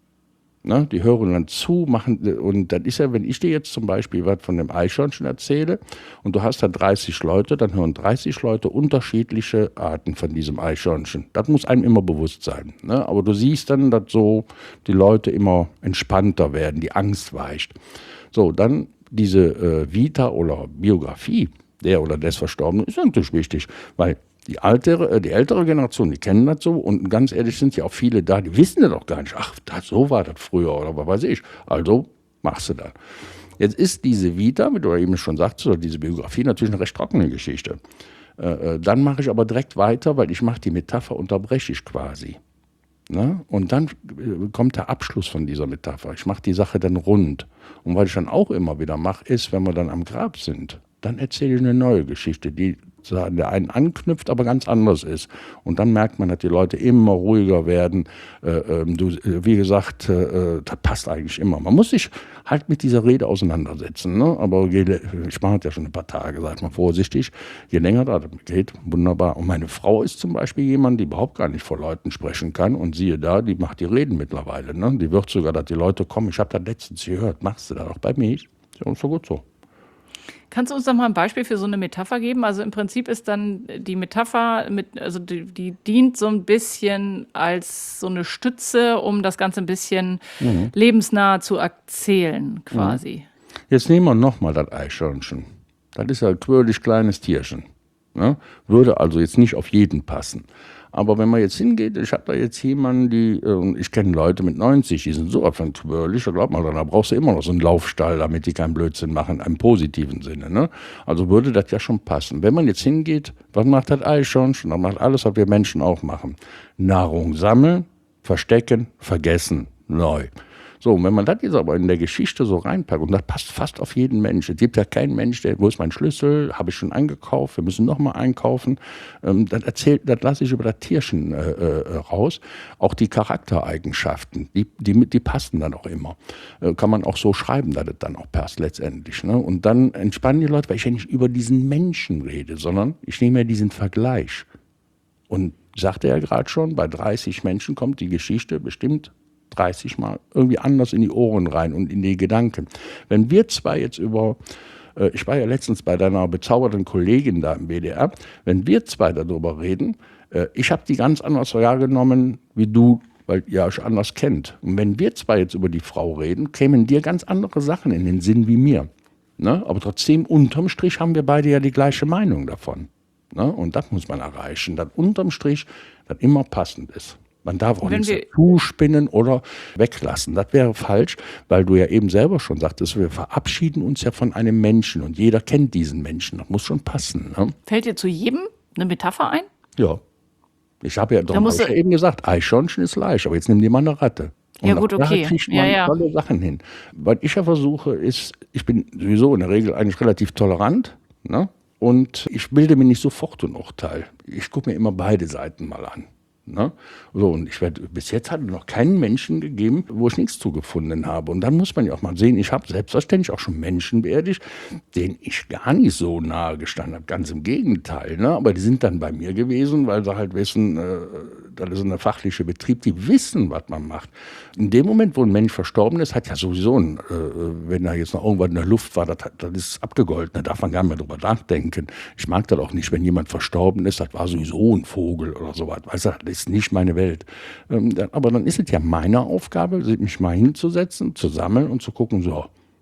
Ne, die hören dann zu, und das ist ja, wenn ich dir jetzt zum Beispiel was von dem Eichhörnchen erzähle und du hast da 30 Leute, dann hören 30 Leute unterschiedliche Arten von diesem Eichhörnchen. Das muss einem immer bewusst sein. Ne? Aber du siehst dann, dass so die Leute immer entspannter werden, die Angst weicht. So, dann diese Vita oder Biografie der oder des Verstorbenen ist natürlich wichtig, weil die ältere Generation, die kennen das so und ganz ehrlich sind ja auch viele da, die wissen das doch gar nicht. Ach, so war das früher oder was weiß ich. Also machst du das. Jetzt ist diese Vita, wie du eben schon sagst, oder diese Biografie natürlich eine recht trockene Geschichte. Dann mache ich aber direkt weiter, weil ich mache die Metapher, unterbreche ich quasi. Ne? Und dann kommt der Abschluss von dieser Metapher. Ich mache die Sache dann rund. Und was ich dann auch immer wieder mache, ist, wenn wir dann am Grab sind, dann erzähle ich eine neue Geschichte, die an der einen anknüpft, aber ganz anders ist. Und dann merkt man, dass die Leute immer ruhiger werden. Wie gesagt, das passt eigentlich immer. Man muss sich halt mit dieser Rede auseinandersetzen. Ne? Aber ich mache das ja schon ein paar Tage, sag mal vorsichtig. Je länger das geht, wunderbar. Und meine Frau ist zum Beispiel jemand, die überhaupt gar nicht vor Leuten sprechen kann. Und siehe da, die macht die Reden mittlerweile. Ne? Die wird sogar, dass die Leute kommen. Ich habe das letztens gehört. Machst du das auch bei mir? Ja, ist so gut so. Kannst du uns noch mal ein Beispiel für so eine Metapher geben? Also im Prinzip ist dann die Metapher, die dient so ein bisschen als so eine Stütze, um das Ganze ein bisschen lebensnah zu erzählen, quasi. Jetzt nehmen wir nochmal das Eichhörnchen. Das ist ja ein quirlig kleines Tierchen. Ne? Würde also jetzt nicht auf jeden passen. Aber wenn man jetzt hingeht, ich habe da jetzt jemanden, ich kenne Leute mit 90, die sind so von quirlig, da glaubt man, da brauchst du immer noch so einen Laufstall, damit die keinen Blödsinn machen, im positiven Sinne. Ne? Also würde das ja schon passen. Wenn man jetzt hingeht, was macht das Eichhörnchen? Das macht alles, was wir Menschen auch machen. Nahrung sammeln, verstecken, vergessen, neu. So, und wenn man das jetzt aber in der Geschichte so reinpackt, und das passt fast auf jeden Mensch, es gibt ja keinen Mensch, wo ist mein Schlüssel, habe ich schon eingekauft, wir müssen nochmal einkaufen, das lasse ich über das Tierchen raus. Auch die Charaktereigenschaften, die passen dann auch immer. Kann man auch so schreiben, dass es dann auch passt letztendlich. Ne? Und dann entspannen die Leute, weil ich ja nicht über diesen Menschen rede, sondern ich nehme ja diesen Vergleich. Und sagte ja gerade schon, bei 30 Menschen kommt die Geschichte bestimmt 30 Mal irgendwie anders in die Ohren rein und in die Gedanken. Wenn wir zwei jetzt ich war ja letztens bei deiner bezauberten Kollegin da im WDR, wenn wir zwei darüber reden, ich habe die ganz anders wahrgenommen wie du, weil ihr euch anders kennt. Und wenn wir zwei jetzt über die Frau reden, kämen dir ganz andere Sachen in den Sinn wie mir. Ne? Aber trotzdem, unterm Strich haben wir beide ja die gleiche Meinung davon. Ne? Und das muss man erreichen, dass unterm Strich das immer passend ist. Man darf auch nicht zuspinnen oder weglassen. Das wäre falsch, weil du ja eben selber schon sagtest, wir verabschieden uns ja von einem Menschen und jeder kennt diesen Menschen. Das muss schon passen. Ne? Fällt dir zu jedem eine Metapher ein? Ja. Ich habe ja eben gesagt, Eichhörnchen ist leicht, aber jetzt nimm dir mal eine Ratte. Und ja gut, okay. Da kriegt man tolle Sachen hin. Was ich ja versuche ist, ich bin sowieso in der Regel eigentlich relativ tolerant, ne? Und ich bilde mir nicht sofort ein Urteil. Ich gucke mir immer beide Seiten mal an. Ne? So, und bis jetzt hat es noch keinen Menschen gegeben, wo ich nichts zugefunden habe. Und dann muss man ja auch mal sehen, ich habe selbstverständlich auch schon Menschen beerdigt, denen ich gar nicht so nahe gestanden habe. Ganz im Gegenteil. Ne? Aber die sind dann bei mir gewesen, weil sie halt wissen, das ist ein fachlicher Betrieb, die wissen, was man macht. In dem Moment, wo ein Mensch verstorben ist, hat ja sowieso, wenn da jetzt noch irgendwas in der Luft war, das ist abgegolten, da darf man gar nicht mehr drüber nachdenken. Ich mag das auch nicht, wenn jemand verstorben ist, das war sowieso ein Vogel oder sowas. Weißt du, das ist nicht meine Welt. Aber dann ist es ja meine Aufgabe, mich mal hinzusetzen, zu sammeln und zu gucken, so,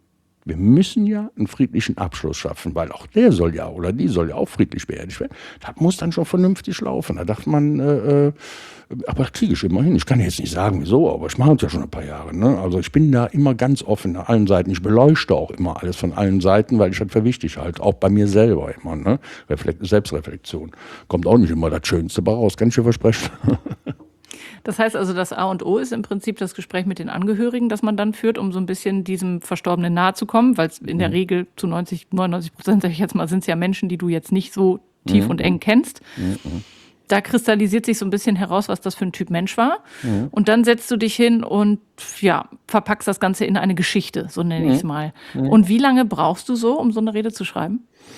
Wir müssen ja einen friedlichen Abschluss schaffen, weil auch der soll ja oder die soll ja auch friedlich beerdigt werden. Das muss dann schon vernünftig laufen. Da dachte man, aber das kriege ich immer hin. Ich kann jetzt nicht sagen, wieso, aber ich mache es ja schon ein paar Jahre. Ne? Also ich bin da immer ganz offen nach allen Seiten. Ich beleuchte auch immer alles von allen Seiten, weil ich das für wichtig halte. Auch bei mir selber immer. Ne? Selbstreflexion. Kommt auch nicht immer das Schönste bei raus, kann ich dir versprechen. Das heißt also, das A und O ist im Prinzip das Gespräch mit den Angehörigen, das man dann führt, um so ein bisschen diesem Verstorbenen nahe zu kommen, weil es in der Regel zu 99%, sage ich jetzt mal, sind es ja Menschen, die du jetzt nicht so tief und eng kennst. Da kristallisiert sich so ein bisschen heraus, was das für ein Typ Mensch war. Und dann setzt du dich hin und ja, verpackst das Ganze in eine Geschichte, so nenne ich es mal. Und wie lange brauchst du so, um so eine Rede zu schreiben?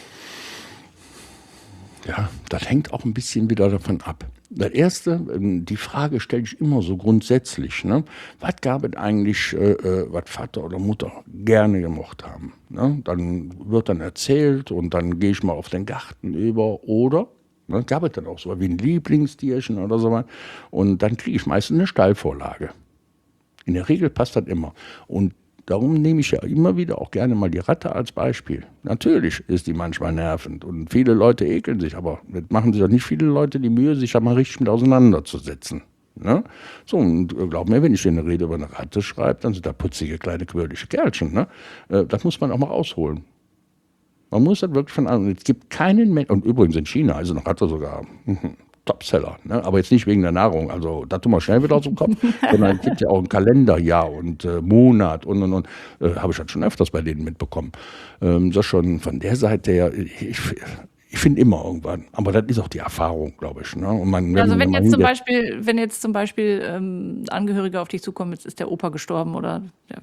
Ja, das hängt auch ein bisschen wieder davon ab. Das Erste, die Frage stelle ich immer so grundsätzlich. Ne? Was gab es eigentlich, was Vater oder Mutter gerne gemocht haben? Ne? Dann wird dann erzählt und dann gehe ich mal auf den Garten über oder, ne, gab es dann auch so wie ein Lieblingstierchen oder so was. Und dann kriege ich meistens eine Steilvorlage. In der Regel passt das immer. Und darum nehme ich ja immer wieder auch gerne mal die Ratte als Beispiel. Natürlich ist die manchmal nervend und viele Leute ekeln sich, aber das machen sich auch nicht viele Leute die Mühe, sich da mal richtig mit auseinanderzusetzen. Ne? So, und glaub mir, wenn ich dir eine Rede über eine Ratte schreibe, dann sind da putzige, kleine, quirlige Kerlchen. Ne? Das muss man auch mal rausholen. Man muss das wirklich von an. Es gibt keinen Menschen, und übrigens in China ist eine Ratte sogar Topseller, ne? Aber jetzt nicht wegen der Nahrung, also da tun wir schnell wieder aus dem Kopf, sondern es gibt ja auch ein Kalenderjahr und Monat und. Habe ich halt schon öfters bei denen mitbekommen. Das schon von der Seite her, ich finde immer irgendwann, aber das ist auch die Erfahrung, glaube ich. Ne? Und also wenn jetzt zum Beispiel Angehörige auf dich zukommen, jetzt ist der Opa gestorben oder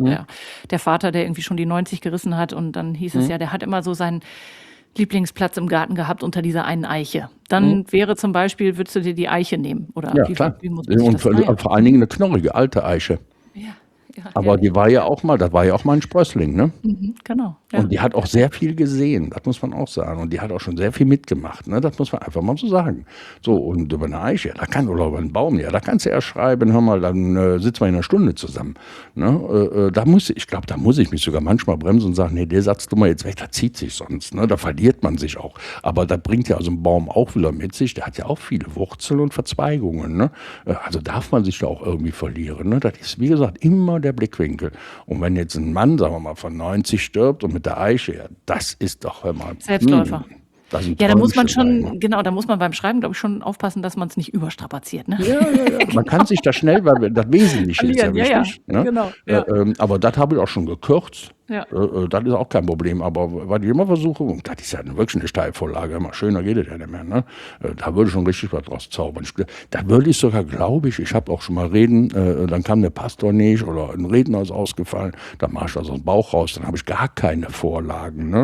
der Vater, der irgendwie schon die 90 gerissen hat und dann hieß es ja, der hat immer so seinen Lieblingsplatz im Garten gehabt unter dieser einen Eiche. Dann wäre zum Beispiel, würdest du dir die Eiche nehmen? Oder ja, klar. Und vor allen Dingen eine knorrige, alte Eiche. Ja. Aber die war ja auch mal, das war ja auch mal ein Sprössling, ne? Genau. Ja. Und die hat auch sehr viel gesehen, das muss man auch sagen. Und die hat auch schon sehr viel mitgemacht, ne? Das muss man einfach mal so sagen. So, und über eine Eiche, oder über einen Baum, ja, da kannst du ja schreiben, hör mal, dann sitzen wir in einer Stunde zusammen. Ne? Da muss ich mich sogar manchmal bremsen und sagen, nee, der Satz du mal jetzt weg, da zieht sich sonst, ne? Da verliert man sich auch. Aber da bringt ja also ein Baum auch wieder mit sich, der hat ja auch viele Wurzeln und Verzweigungen, ne? Also darf man sich da auch irgendwie verlieren, ne? Das ist, wie gesagt, immer der Blickwinkel. Und wenn jetzt ein Mann, sagen wir mal, von 90 stirbt und mit der Eiche, ja, das ist doch, hör mal. Selbstläufer. Ja, da muss man schon, genau, da muss man beim Schreiben, glaube ich, schon aufpassen, dass man es nicht überstrapaziert. Ne? Ja. Man kann sich da schnell, weil das Wesentliche ist ja wichtig. Ja, ne? Genau. Aber das habe ich auch schon gekürzt. Ja. Das ist auch kein Problem. Aber was ich immer versuche, und das ist ja wirklich eine Steilvorlage, immer schöner geht es ja nicht mehr. Ne? Da würde ich schon richtig was draus zaubern. Da würde ich sogar, glaube ich habe auch schon mal Reden, dann kam der Pastor nicht oder ein Redner ist ausgefallen, dann mache ich das aus dem Bauch raus, dann habe ich gar keine Vorlagen. Ne?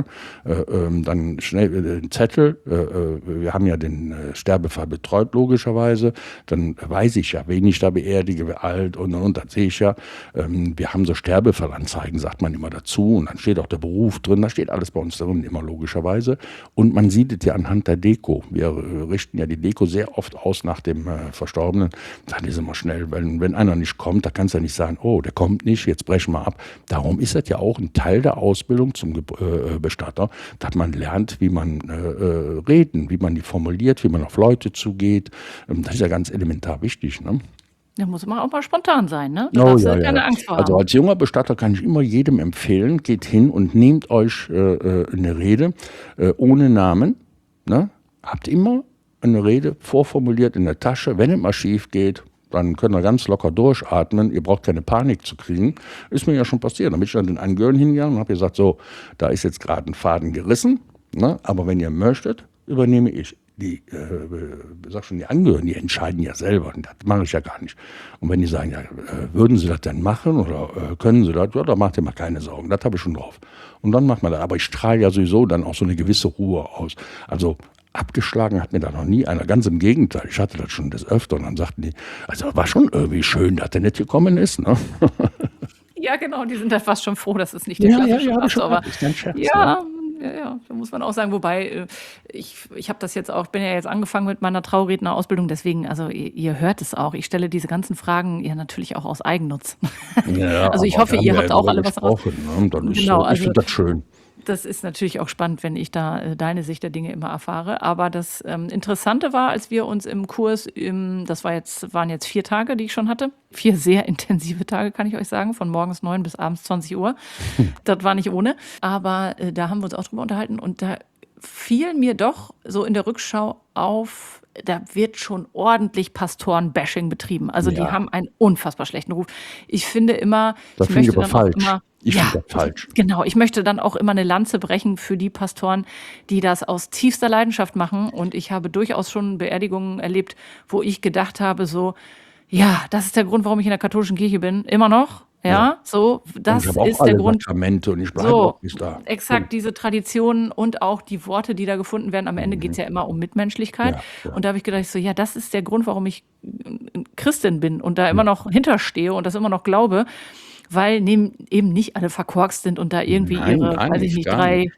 Dann schnell den Zettel, wir haben ja den Sterbefall betreut, logischerweise, dann weiß ich ja, wen ich da beerdige, wie alt und, das sehe ich ja. Wir haben so Sterbefallanzeigen, sagt man immer dazu. Und dann steht auch der Beruf drin, da steht alles bei uns drin, immer logischerweise. Und man sieht es ja anhand der Deko. Wir richten ja die Deko sehr oft aus nach dem Verstorbenen. Dann ist immer schnell, wenn einer nicht kommt, da kannst du ja nicht sagen, oh, der kommt nicht, jetzt brechen wir ab. Darum ist das ja auch ein Teil der Ausbildung zum Bestatter, dass man lernt, wie man reden, wie man die formuliert, wie man auf Leute zugeht. Das ist ja ganz elementar wichtig, ne? Da muss man auch mal spontan sein, ne? Da darfst du keine Angst vor haben. Also als junger Bestatter kann ich immer jedem empfehlen, geht hin und nehmt euch eine Rede ohne Namen. Ne? Habt immer eine Rede vorformuliert in der Tasche. Wenn es mal schief geht, dann könnt ihr ganz locker durchatmen. Ihr braucht keine Panik zu kriegen. Ist mir ja schon passiert. Dann bin ich dann den Angehörigen hingegangen und habe gesagt, so, da ist jetzt gerade ein Faden gerissen. Ne? Aber wenn ihr möchtet, übernehme ich. Die Angehörigen, die entscheiden ja selber. Und das mache ich ja gar nicht. Und wenn die sagen, ja, würden sie das denn machen oder können sie das, ja, da macht ihr mal keine Sorgen. Das habe ich schon drauf. Und dann macht man das. Aber ich strahle ja sowieso dann auch so eine gewisse Ruhe aus. Also abgeschlagen hat mir da noch nie einer. Ganz im Gegenteil. Ich hatte das schon des Öfteren. Und dann sagten die, also war schon irgendwie schön, dass der nicht gekommen ist. Ne? Ja, genau. Die sind da fast schon froh, dass es nicht der klassische Pastor war. Ist kein Scherz, ja. Ja, da muss man auch sagen. Wobei, ich habe das jetzt auch, bin ja jetzt angefangen mit meiner Traurednerausbildung, deswegen, also ihr hört es auch. Ich stelle diese ganzen Fragen ja natürlich auch aus Eigennutz. Ja, Also ich aber hoffe, wir haben ihr ja habt auch darüber alle was raus. gesprochen, ne? Dann ist, Genau, ich also finde das schön. das ist natürlich auch spannend, wenn ich da deine Sicht der Dinge immer erfahre. Aber das Interessante war, als wir uns im Kurs, waren jetzt 4 Tage, die ich schon hatte. 4 sehr intensive Tage, kann ich euch sagen, von morgens 9 bis abends 20 Uhr. Das war nicht ohne. Aber da haben wir uns auch drüber unterhalten. Und da fiel mir doch so in der Rückschau auf, da wird schon ordentlich Pastoren-Bashing betrieben. Also die Ja. haben einen unfassbar schlechten Ruf. Ich finde immer, Das ich finde ich möchte aber dann auch falsch. immer, Ich finde das falsch. genau, ich möchte dann auch immer eine Lanze brechen für die Pastoren, die das aus tiefster Leidenschaft machen. Und ich habe durchaus schon Beerdigungen erlebt, wo ich gedacht habe, so, ja, das ist der Grund, warum ich in der katholischen Kirche bin. Immer noch. Ja, so, Und ich das habe auch ist der alle Grund. Sakramente und ich bleibe So, auch bis da. exakt diese Traditionen und auch die Worte, die da gefunden werden. Am Ende geht es ja immer um Mitmenschlichkeit. Ja. Und da habe ich gedacht, so, ja, das ist der Grund, warum ich Christin bin und da immer noch hinterstehe und das immer noch glaube, weil eben nicht alle verkorkst sind und da irgendwie Nein, ihre, gar weiß ich nicht, nicht, gar nicht.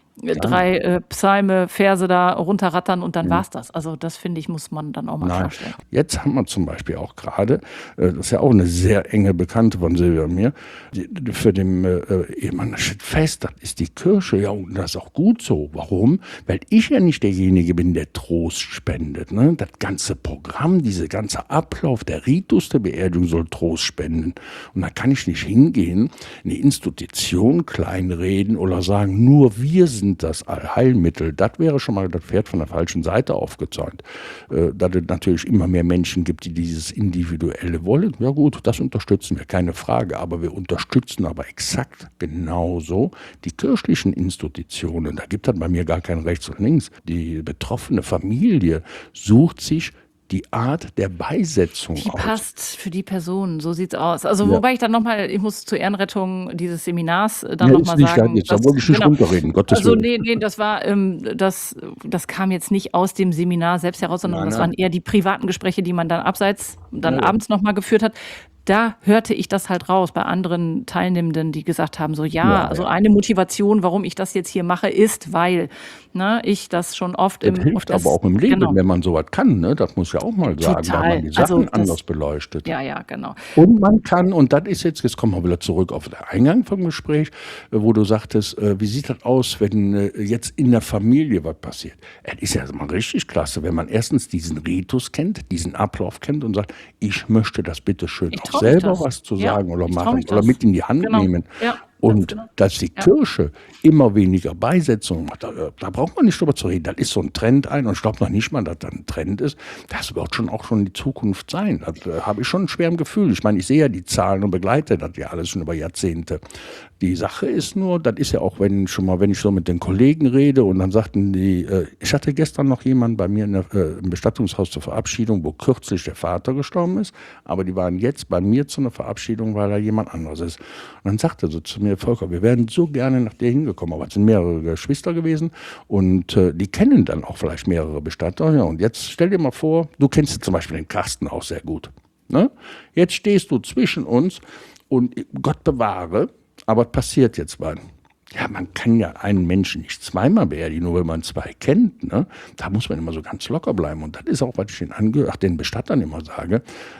drei Psalme, Verse da runterrattern und dann war's das. Also das, finde ich, muss man dann auch mal Nein. klarstellen. Jetzt haben wir zum Beispiel auch gerade, das ist ja auch eine sehr enge Bekannte von Silvia und mir, für den Ehemann, das steht fest, das ist die Kirche, ja, und das ist auch gut so. Warum? Weil ich ja nicht derjenige bin, der Trost spendet. Ne? Das ganze Programm, dieser ganze Ablauf, der Ritus der Beerdigung soll Trost spenden. Und da kann ich nicht hingehen, eine Institution kleinreden oder sagen, nur wir sind das Allheilmittel. Das wäre schon mal das Pferd von der falschen Seite aufgezäumt. Da es natürlich immer mehr Menschen gibt, die dieses Individuelle wollen. Ja gut, das unterstützen wir, keine Frage. Aber wir unterstützen aber exakt genauso die kirchlichen Institutionen. Da gibt es bei mir gar kein Rechts und Links. Die betroffene Familie sucht sich die Art der Beisetzung Die aus. passt für die Person, so sieht's aus. Also Ja. wobei ich dann nochmal, ich muss zur Ehrenrettung dieses Seminars dann Ja, nochmal ist nicht sagen. jetzt, da wollte ich nicht runterreden, Gottes Also Willen. nee, das war, das kam jetzt nicht aus dem Seminar selbst heraus, sondern Nein, das nein. waren eher die privaten Gespräche, die man dann abseits, dann Ja. abends nochmal geführt hat. Da hörte ich das halt raus bei anderen Teilnehmenden, die gesagt haben, so Ja, also ja. eine Motivation, warum ich das jetzt hier mache, ist, weil ich das schon oft Das hilft aber auch im Leben, wenn man sowas kann. Ne? Das muss ja auch mal sagen, Total. weil man die Also Sachen das- anders beleuchtet. Ja, genau. Und man kann, und das ist jetzt kommen wir wieder zurück auf den Eingang vom Gespräch, wo du sagtest, wie sieht das aus, wenn jetzt in der Familie was passiert? Es ist ja mal richtig klasse, wenn man erstens diesen Ritus kennt, diesen Ablauf kennt und sagt, ich möchte das bitte schön Ich auch trau mich selber das. was zu Ja, sagen oder ich trau machen mich oder das. mit in die Hand Genau. nehmen. Ja, Und ganz genau. dass die Kirche immer weniger Beisetzungen macht, da braucht man nicht drüber zu reden. Das ist so ein Trend und ich glaube noch nicht mal, dass das ein Trend ist. Das wird auch schon die Zukunft sein. Das habe ich schon ein schweres Gefühl. Ich meine, ich sehe ja die Zahlen und begleite das ja alles schon über Jahrzehnte. Die Sache ist nur, das ist ja auch, wenn ich so mit den Kollegen rede und dann sagten die, ich hatte gestern noch jemanden bei mir im Bestattungshaus zur Verabschiedung, wo kürzlich der Vater gestorben ist, aber die waren jetzt bei mir zu einer Verabschiedung, weil da jemand anderes ist. Und dann sagte so zu mir, Volker, wir wären so gerne nach dir hingekommen, aber es sind mehrere Geschwister gewesen und die kennen dann auch vielleicht mehrere Bestatter. Ja, und jetzt stell dir mal vor, du kennst zum Beispiel den Carsten auch sehr gut. Ne? Jetzt stehst du zwischen uns und Gott bewahre, aber es passiert jetzt was. Ja, man kann ja einen Menschen nicht zweimal beerdigen, nur wenn man zwei kennt. Ne? Da muss man immer so ganz locker bleiben. Und das ist auch, was ich den Bestattern immer sage.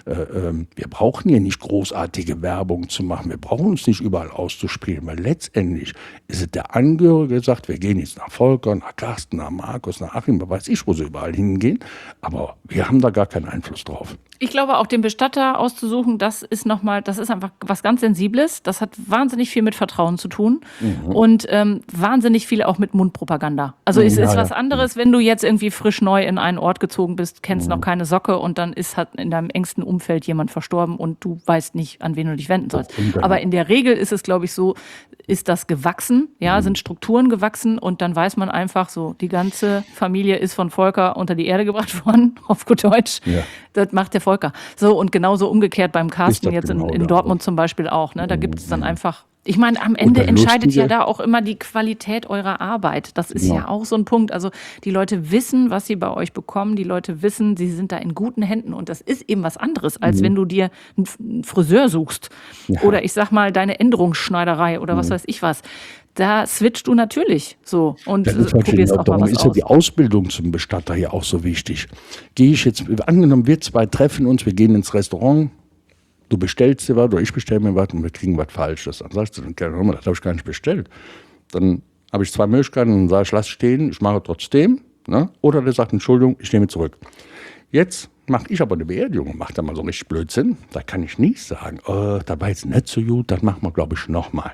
Wir brauchen hier nicht großartige Werbung zu machen. Wir brauchen uns nicht überall auszuspielen, weil letztendlich ist es der Angehörige, der sagt, wir gehen jetzt nach Volker, nach Carsten, nach Markus, nach Achim, weiß ich, wo sie überall hingehen. Aber wir haben da gar keinen Einfluss drauf. Ich glaube, auch den Bestatter auszusuchen, das ist einfach was ganz Sensibles. Das hat wahnsinnig viel mit Vertrauen zu tun und wahnsinnig viel auch mit Mundpropaganda. Also es ist was anderes, wenn du jetzt irgendwie frisch neu in einen Ort gezogen bist, kennst noch keine Socke und dann ist halt in deinem engsten Umfeld jemand verstorben und du weißt nicht, an wen du dich wenden sollst. Aber in der Regel ist es, glaube ich, so, ist das gewachsen, ja, sind Strukturen gewachsen und dann weiß man einfach so, die ganze Familie ist von Volker unter die Erde gebracht worden, auf gut Deutsch. Ja. Das macht der Volker. So, und genauso umgekehrt beim Carsten das jetzt genau in da. Dortmund zum Beispiel auch. Ne? Da gibt es dann einfach. Ich meine, am Ende der entscheidet Lustige- ja da auch immer die Qualität eurer Arbeit. Das ist ja auch so ein Punkt. Also die Leute wissen, was sie bei euch bekommen. Die Leute wissen, sie sind da in guten Händen. Und das ist eben was anderes, als wenn du dir einen Friseur suchst. Oder ich sag mal, deine Änderungsschneiderei oder was weiß ich was. da switcht du natürlich so und probierst auch mal darum was ist ja aus. die Ausbildung zum Bestatter hier auch so wichtig. Gehe ich jetzt, angenommen, wir zwei treffen uns, wir gehen ins Restaurant, du bestellst dir was oder ich bestelle mir was und wir kriegen was Falsches. Dann sagst du, das habe ich gar nicht bestellt. Dann habe ich zwei Möglichkeiten und dann sage ich, lass stehen, ich mache trotzdem. Ne? Oder der sagt, Entschuldigung, ich nehme zurück. Jetzt mache ich aber eine Beerdigung und mache da mal so richtig Blödsinn. Da kann ich nicht sagen, das war jetzt nicht so gut, das machen wir, glaube ich, nochmal.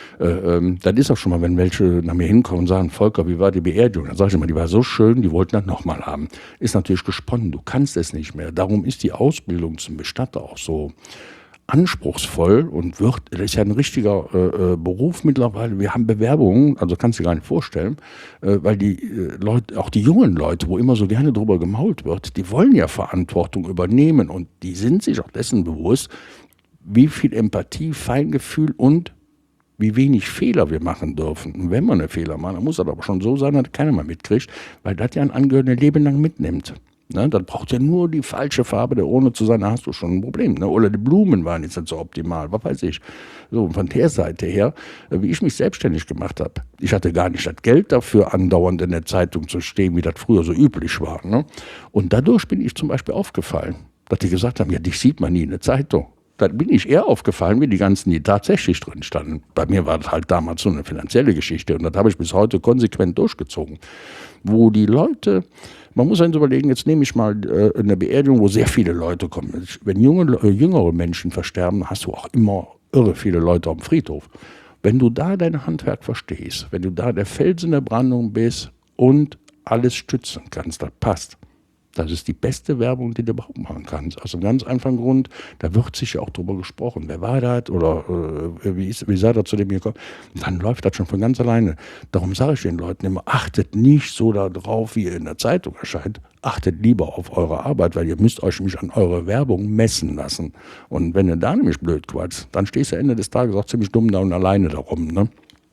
Das ist auch schon mal, wenn welche nach mir hinkommen und sagen, Volker, wie war die Beerdigung? Dann sage ich immer, die war so schön, die wollten das nochmal haben. Ist natürlich gesponnen, du kannst es nicht mehr. Darum ist die Ausbildung zum Bestatter auch so anspruchsvoll und das ist ja ein richtiger Beruf mittlerweile. Wir haben Bewerbungen, also kannst du dir gar nicht vorstellen, weil die Leute, auch die jungen Leute, wo immer so gerne drüber gemault wird, die wollen ja Verantwortung übernehmen und die sind sich auch dessen bewusst, wie viel Empathie, Feingefühl und wie wenig Fehler wir machen dürfen. Und wenn man einen Fehler macht, dann muss das aber schon so sein, dass keiner mehr mitkriegt, weil das ja ein Angehöriger ein Leben lang mitnimmt. Ne, dann braucht ja nur die falsche Farbe der Urne zu sein, da hast du schon ein Problem. Ne? Oder die Blumen waren jetzt nicht so optimal, was weiß ich. So, von der Seite her, wie ich mich selbstständig gemacht habe. Ich hatte gar nicht das Geld dafür, andauernd in der Zeitung zu stehen, wie das früher so üblich war. Ne? Und dadurch bin ich zum Beispiel aufgefallen, dass die gesagt haben, ja, dich sieht man nie in der Zeitung. Da bin ich eher aufgefallen, wie die ganzen, die tatsächlich drin standen. Bei mir war das halt damals so eine finanzielle Geschichte und das habe ich bis heute konsequent durchgezogen. Wo die Leute, man muss sich überlegen, jetzt nehme ich mal eine Beerdigung, wo sehr viele Leute kommen. Wenn jüngere Menschen versterben, hast du auch immer irre viele Leute am Friedhof. Wenn du da dein Handwerk verstehst, wenn du da der Fels in der Brandung bist und alles stützen kannst, das passt. Das ist die beste Werbung, die du überhaupt machen kannst. Aus einem ganz einfachen Grund, da wird sicher auch drüber gesprochen. Wer war das? Oder wie sei das zu dem gekommen? Dann läuft das schon von ganz alleine. Darum sage ich den Leuten immer, achtet nicht so darauf, wie ihr in der Zeitung erscheint. Achtet lieber auf eure Arbeit, weil ihr müsst euch nämlich an eure Werbung messen lassen. Und wenn ihr da nämlich blöd quatscht, dann stehst du Ende des Tages auch ziemlich dumm da und alleine darum. Ne?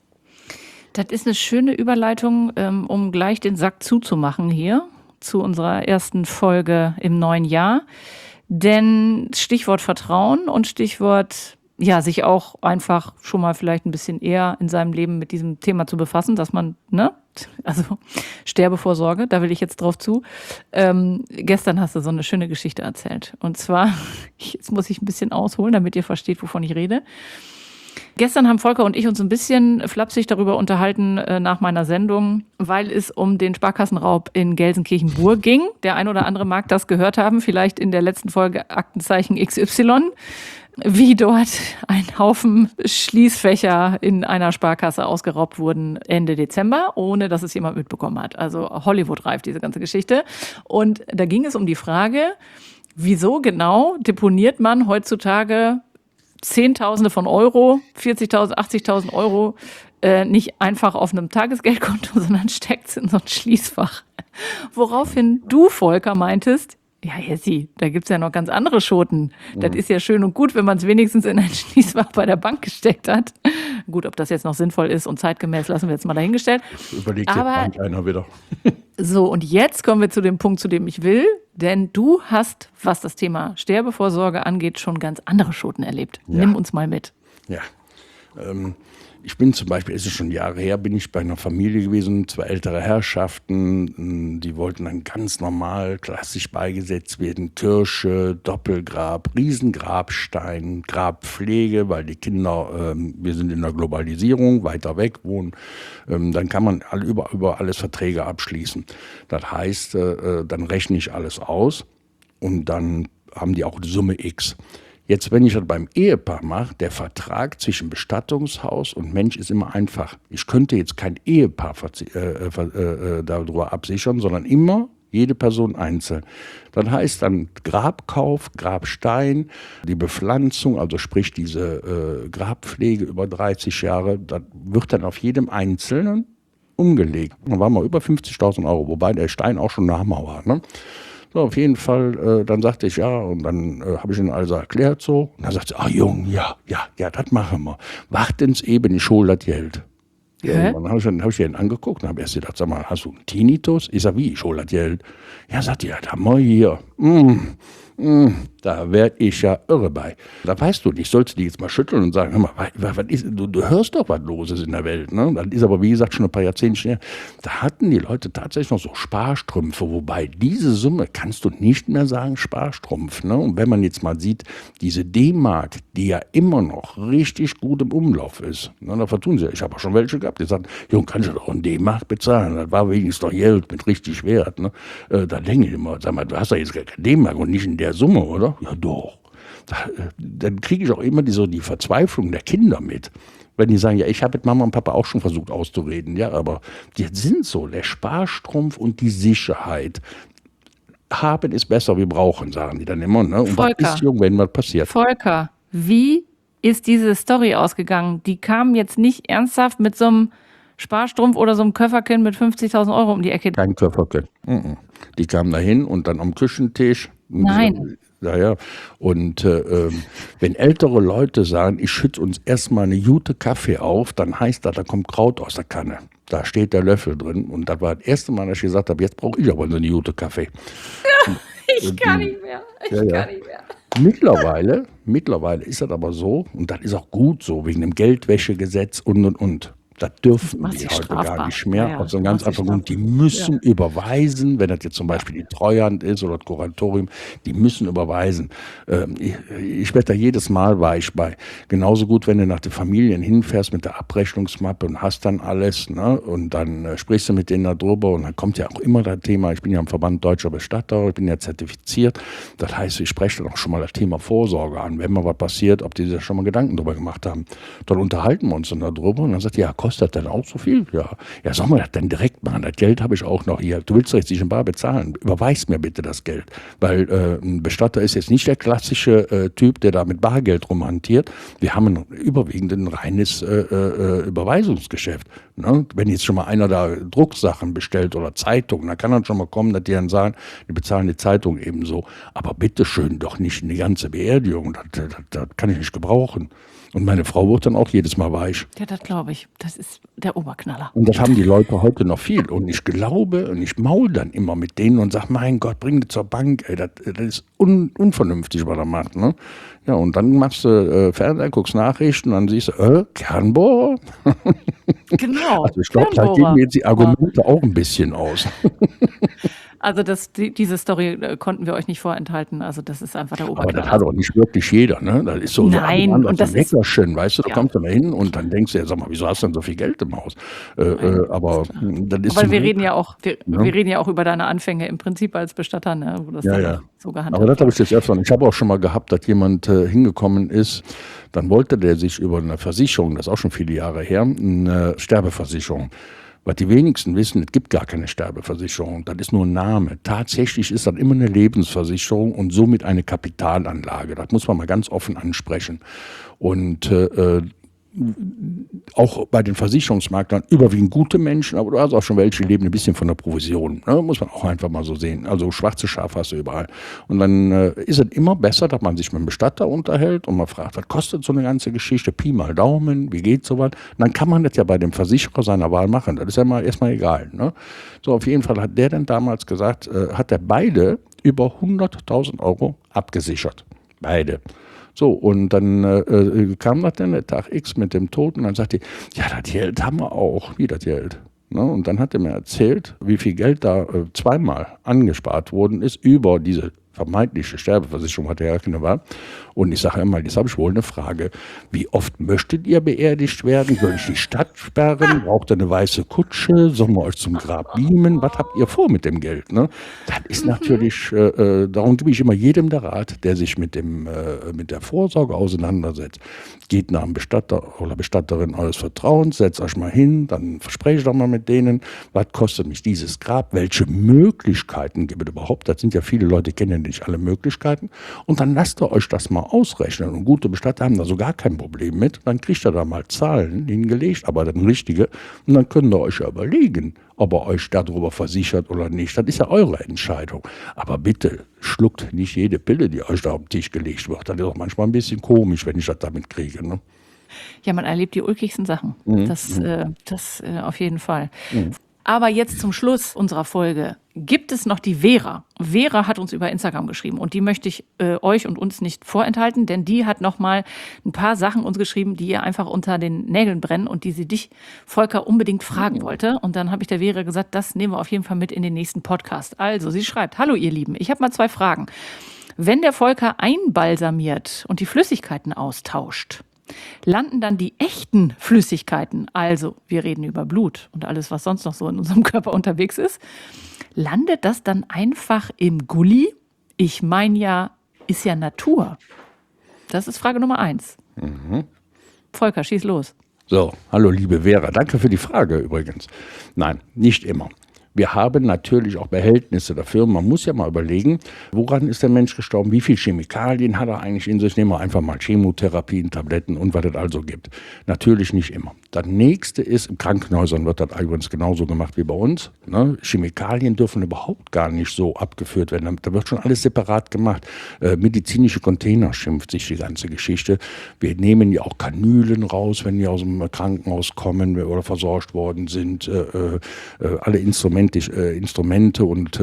Das ist eine schöne Überleitung, um gleich den Sack zuzumachen hier zu unserer ersten Folge im neuen Jahr. Denn Stichwort Vertrauen und Stichwort, ja, sich auch einfach schon mal vielleicht ein bisschen eher in seinem Leben mit diesem Thema zu befassen, dass man, ne, also Sterbevorsorge, da will ich jetzt drauf zu. Gestern hast du so eine schöne Geschichte erzählt. Und zwar, jetzt muss ich ein bisschen ausholen, damit ihr versteht, wovon ich rede. Gestern haben Volker und ich uns ein bisschen flapsig darüber unterhalten nach meiner Sendung, weil es um den Sparkassenraub in Gelsenkirchen-Burg ging. Der ein oder andere mag das gehört haben, vielleicht in der letzten Folge Aktenzeichen XY, wie dort ein Haufen Schließfächer in einer Sparkasse ausgeraubt wurden Ende Dezember, ohne dass es jemand mitbekommen hat. Also Hollywood-reif, diese ganze Geschichte. Und da ging es um die Frage, wieso genau deponiert man heutzutage Zehntausende von Euro, 40.000, 80.000 Euro, nicht einfach auf einem Tagesgeldkonto, sondern steckt es in so ein Schließfach. Woraufhin du, Volker, meintest, ja, Jessi, da gibt's ja noch ganz andere Schoten. Das ist ja schön und gut, wenn man es wenigstens in ein Schließfach bei der Bank gesteckt hat. Gut, ob das jetzt noch sinnvoll ist und zeitgemäß, lassen wir jetzt mal dahingestellt. Überlegt der Bank einer wieder. So, und jetzt kommen wir zu dem Punkt, zu dem ich will. Denn du hast, was das Thema Sterbevorsorge angeht, schon ganz andere Schoten erlebt. Ja. Nimm uns mal mit. Ja, ich bin zum Beispiel, es ist schon Jahre her, bin ich bei einer Familie gewesen, zwei ältere Herrschaften, die wollten dann ganz normal, klassisch beigesetzt werden, Kirche, Doppelgrab, Riesengrabstein, Grabpflege, weil die Kinder, wir sind in der Globalisierung, weiter weg wohnen, dann kann man über alles Verträge abschließen. Das heißt, dann rechne ich alles aus und dann haben die auch die Summe X. Jetzt, wenn ich das beim Ehepaar mache, der Vertrag zwischen Bestattungshaus und Mensch ist immer einfach. Ich könnte jetzt kein Ehepaar darüber absichern, sondern immer jede Person einzeln. Das heißt dann Grabkauf, Grabstein, die Bepflanzung, also sprich diese Grabpflege über 30 Jahre, das wird dann auf jedem Einzelnen umgelegt. Da waren wir über 50.000 Euro, wobei der Stein auch schon ein Hammer war, ne? So, auf jeden Fall, dann sagte ich ja und dann habe ich ihnen also erklärt so. Und dann sagte sie, Jung, ja, das machen wir. Warten's eben, ich hol das Geld. Ja, und dann habe ich den angeguckt und habe erst gedacht, sag mal, hast du einen Tinnitus? Ich sag, wie, ich hol das Geld? Ja, sagt die, ja, da haben wir hier. Da werde ich ja irre bei. Da weißt du nicht, sollst du die jetzt mal schütteln und sagen, hör mal, was ist, du hörst doch, was los ist in der Welt. Ne? Das ist aber, wie gesagt, schon ein paar Jahrzehnte her. Da hatten die Leute tatsächlich noch so Sparstrümpfe, wobei diese Summe kannst du nicht mehr sagen Sparstrumpf. Ne? Und wenn man jetzt mal sieht, diese D-Mark, die ja immer noch richtig gut im Umlauf ist, ne, da vertun sie. Ich habe auch schon welche gehabt, die sagen, Junge, kannst du doch in D-Mark bezahlen. Das war wenigstens doch Geld mit richtig Wert. Ne? Da denke ich immer, sag mal, du hast ja jetzt gar keine D-Mark und nicht in der Summe, oder? Ja, doch. Dann kriege ich auch immer die Verzweiflung der Kinder mit. Wenn die sagen, ja, ich habe mit Mama und Papa auch schon versucht auszureden, ja, aber die sind so, der Sparstrumpf und die Sicherheit. Haben ist besser, wir brauchen, sagen die dann immer. Ne? Und Volker, was ist, Jung, wenn was passiert? Volker, wie ist diese Story ausgegangen? Die kamen jetzt nicht ernsthaft mit so einem Sparstrumpf oder so einem Köfferchen mit 50.000 Euro um die Ecke. Kein Köfferchen. Die kamen da hin und dann am Küchentisch. Nein. Ja. Und wenn ältere Leute sagen, ich schütte uns erstmal eine Jute Kaffee auf, dann heißt das, da kommt Kraut aus der Kanne. Da steht der Löffel drin. Und das war das erste Mal, dass ich gesagt habe, jetzt brauche ich aber so eine Jute Kaffee. Ich kann nicht mehr. Kann nicht mehr. Mittlerweile ist das aber so, und das ist auch gut so, wegen dem Geldwäschegesetz und. Das dürfen die heute gar nicht mehr. Ja, aus einem ganz einfachen Grund. Die müssen überweisen, wenn das jetzt zum Beispiel die Treuhand ist oder das Kuratorium, die müssen überweisen. Ich werde da jedes Mal weich bei. Genauso gut, wenn du nach den Familien hinfährst mit der Abrechnungsmappe und hast dann alles, ne? Und dann sprichst du mit denen darüber und dann kommt ja auch immer das Thema, ich bin ja im Verband Deutscher Bestatter, ich bin ja zertifiziert. Das heißt, ich spreche dann auch schon mal das Thema Vorsorge an. Wenn mal was passiert, ob die sich schon mal Gedanken darüber gemacht haben. Dann unterhalten wir uns dann darüber und dann sagt, ja, kostet das denn auch so viel? Ja, soll man das denn direkt machen? Das Geld habe ich auch noch hier. Du willst doch jetzt nicht in bar bezahlen. Überweis mir bitte das Geld. Weil ein Bestatter ist jetzt nicht der klassische Typ, der da mit Bargeld rumhantiert. Wir haben überwiegend ein reines Überweisungsgeschäft. Ne? Wenn jetzt schon mal einer da Drucksachen bestellt oder Zeitungen, dann kann dann schon mal kommen, dass die dann sagen, die bezahlen die Zeitung ebenso. Aber bitteschön doch nicht eine ganze Beerdigung. Das kann ich nicht gebrauchen. Und meine Frau wird dann auch jedes Mal weich. Ja, das glaube ich. Das ist der Oberknaller. Und das haben die Leute heute noch viel. Und ich glaube, und ich maul dann immer mit denen und sage, mein Gott, bring die zur Bank. Ey, das ist unvernünftig, was er macht. Ne? Ja, und dann machst du Fernseher, guckst Nachrichten, dann siehst du, Kernbohrer? Genau. Also ich glaube, da gehen mir jetzt die Argumente auch ein bisschen aus. Also diese Story konnten wir euch nicht vorenthalten. Also das ist einfach der Oberknaller. Aber das hat auch nicht wirklich jeder, ne? Das ist so Nein, und das ist Leckerchen, weißt du, da ja. kommst du da hin und dann denkst du ja, sag mal, wieso hast du denn so viel Geld im Haus? Aber das ist weil wir reden ja auch über deine Anfänge im Prinzip als Bestatter, ne? Wo das dann so gehandhabt Aber das habe ich jetzt öfter. Ich habe auch schon mal gehabt, dass jemand hingekommen ist, dann wollte der sich über eine Versicherung, das ist auch schon viele Jahre her, eine Sterbeversicherung. Was die wenigsten wissen, es gibt gar keine Sterbeversicherung, das ist nur ein Name. Tatsächlich ist das immer eine Lebensversicherung und somit eine Kapitalanlage. Das muss man mal ganz offen ansprechen. Und auch bei den Versicherungsmaklern überwiegend gute Menschen, aber du hast auch schon welche, die leben ein bisschen von der Provision. Ne? Muss man auch einfach mal so sehen. Also schwarze Schafe hast du überall. Und dann ist es immer besser, dass man sich mit dem Bestatter unterhält und man fragt, was kostet so eine ganze Geschichte? Pi mal Daumen, wie geht sowas? Und dann kann man das ja bei dem Versicherer seiner Wahl machen. Das ist ja mal erstmal egal. Ne? So, auf jeden Fall hat der dann damals gesagt, hat er beide über 100.000 Euro abgesichert. Beide. So, und dann kam das dann der Tag X mit dem Tod und dann sagte die, ja, das Geld haben wir auch. Wie das Geld? Ne? Und dann hat er mir erzählt, wie viel Geld da zweimal angespart worden ist über diese vermeintliche Sterbeversicherung, hat er ja keine Wahl. Und ich sage immer, jetzt habe ich wohl eine Frage. Wie oft möchtet ihr beerdigt werden? Soll ich die Stadt sperren? Braucht ihr eine weiße Kutsche? Sollen wir euch zum Grab beamen? Was habt ihr vor mit dem Geld? Ne? Das ist natürlich, darum gebe ich immer jedem der Rat, der sich mit der Vorsorge auseinandersetzt. Geht nach einem Bestatter oder Bestatterin eures Vertrauens, setzt euch mal hin, dann sprecht doch mal mit denen, was kostet mich dieses Grab? Welche Möglichkeiten gibt es überhaupt? Das sind ja viele Leute, die kennen ja nicht alle Möglichkeiten. Und dann lasst ihr euch das mal ausrechnen. Und gute Bestatter haben da so gar kein Problem mit. Dann kriegt ihr da mal Zahlen hingelegt, aber dann richtige. Und dann könnt ihr euch ja überlegen, ob ihr euch darüber versichert oder nicht. Das ist ja eure Entscheidung. Aber bitte schluckt nicht jede Pille, die euch da auf den Tisch gelegt wird. Das ist auch manchmal ein bisschen komisch, wenn ich das damit kriege. Ne? Ja, man erlebt die ulkigsten Sachen. Das auf jeden Fall. Aber jetzt zum Schluss unserer Folge. gibt es noch die Vera. Vera hat uns über Instagram geschrieben und die möchte ich euch und uns nicht vorenthalten, denn die hat nochmal ein paar Sachen uns geschrieben, die ihr einfach unter den Nägeln brennen und die sie dich, Volker, unbedingt fragen wollte. Und dann habe ich der Vera gesagt, das nehmen wir auf jeden Fall mit in den nächsten Podcast. Also, sie schreibt, hallo ihr Lieben, ich habe mal 2 Fragen. Wenn der Volker einbalsamiert und die Flüssigkeiten austauscht, landen dann die echten Flüssigkeiten, also wir reden über Blut und alles, was sonst noch so in unserem Körper unterwegs ist, landet das dann einfach im Gully? Ich meine ja, ist ja Natur. Das ist Frage Nummer 1. Volker, schieß los. So, hallo liebe Vera, danke für die Frage übrigens. Nein, nicht immer. Wir haben natürlich auch Behältnisse dafür. Man muss ja mal überlegen, woran ist der Mensch gestorben, wie viel Chemikalien hat er eigentlich in sich. Nehmen wir einfach mal Chemotherapien, Tabletten und was es also gibt. Natürlich nicht immer. Das nächste ist, in Krankenhäusern wird das übrigens genauso gemacht wie bei uns. Ne? Chemikalien dürfen überhaupt gar nicht so abgeführt werden. Da wird schon alles separat gemacht. Medizinische Container schimpft sich die ganze Geschichte. Wir nehmen ja auch Kanülen raus, wenn die aus dem Krankenhaus kommen oder versorgt worden sind. Alle Instrumente und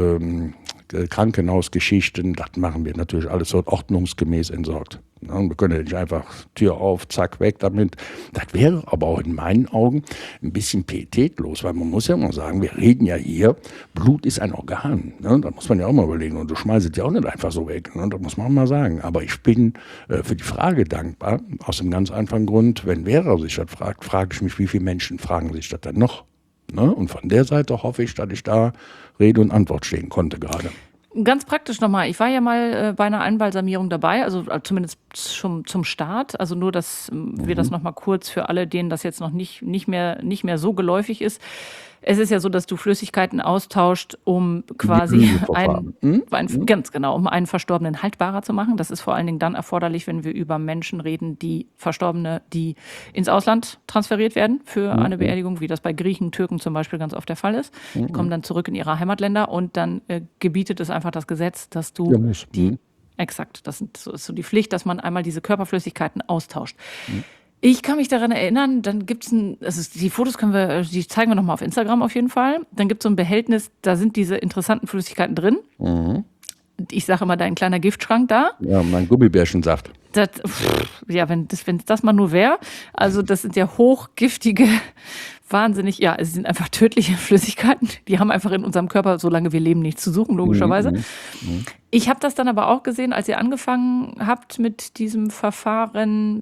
Krankenhausgeschichten, das machen wir natürlich alles dort ordnungsgemäß entsorgt. Ja, wir können ja nicht einfach Tür auf, zack, weg damit. Das wäre aber auch in meinen Augen ein bisschen pietätlos, weil man muss ja mal sagen, wir reden ja hier, Blut ist ein Organ. Ne? Da muss man ja auch mal überlegen und du schmeißt es ja auch nicht einfach so weg. Ne? Da muss man mal sagen. Aber ich bin für die Frage dankbar, aus einem ganz einfachen Grund, wenn Vera sich das fragt, frage ich mich, wie viele Menschen fragen sich das dann noch? Ne? Und von der Seite hoffe ich, dass ich da Rede und Antwort stehen konnte gerade. Ganz praktisch nochmal, ich war ja mal bei einer Einbalsamierung dabei, also zumindest schon zum Start, also nur, dass wir das nochmal kurz für alle, denen das jetzt noch nicht mehr so geläufig ist. Es ist ja so, dass du Flüssigkeiten austauscht, um quasi ganz genau, um einen Verstorbenen haltbarer zu machen. Das ist vor allen Dingen dann erforderlich, wenn wir über Menschen reden, die Verstorbene, die ins Ausland transferiert werden für eine Beerdigung, wie das bei Griechen, Türken zum Beispiel ganz oft der Fall ist. Die kommen dann zurück in ihre Heimatländer und dann gebietet es einfach das Gesetz, dass du exakt, das ist so die Pflicht, dass man einmal diese Körperflüssigkeiten austauscht. Ich kann mich daran erinnern, dann gibt es die Fotos die zeigen wir nochmal auf Instagram auf jeden Fall. Dann gibt es so ein Behältnis, da sind diese interessanten Flüssigkeiten drin. Ich sage immer, dein kleiner Giftschrank da. Ja, mein Gummibärchensaft. Wenn das mal nur wäre. Also das sind ja hochgiftige, wahnsinnig, ja, es sind einfach tödliche Flüssigkeiten. Die haben einfach in unserem Körper, solange wir leben, nichts zu suchen, logischerweise. Ich habe das dann aber auch gesehen, als ihr angefangen habt mit diesem Verfahren.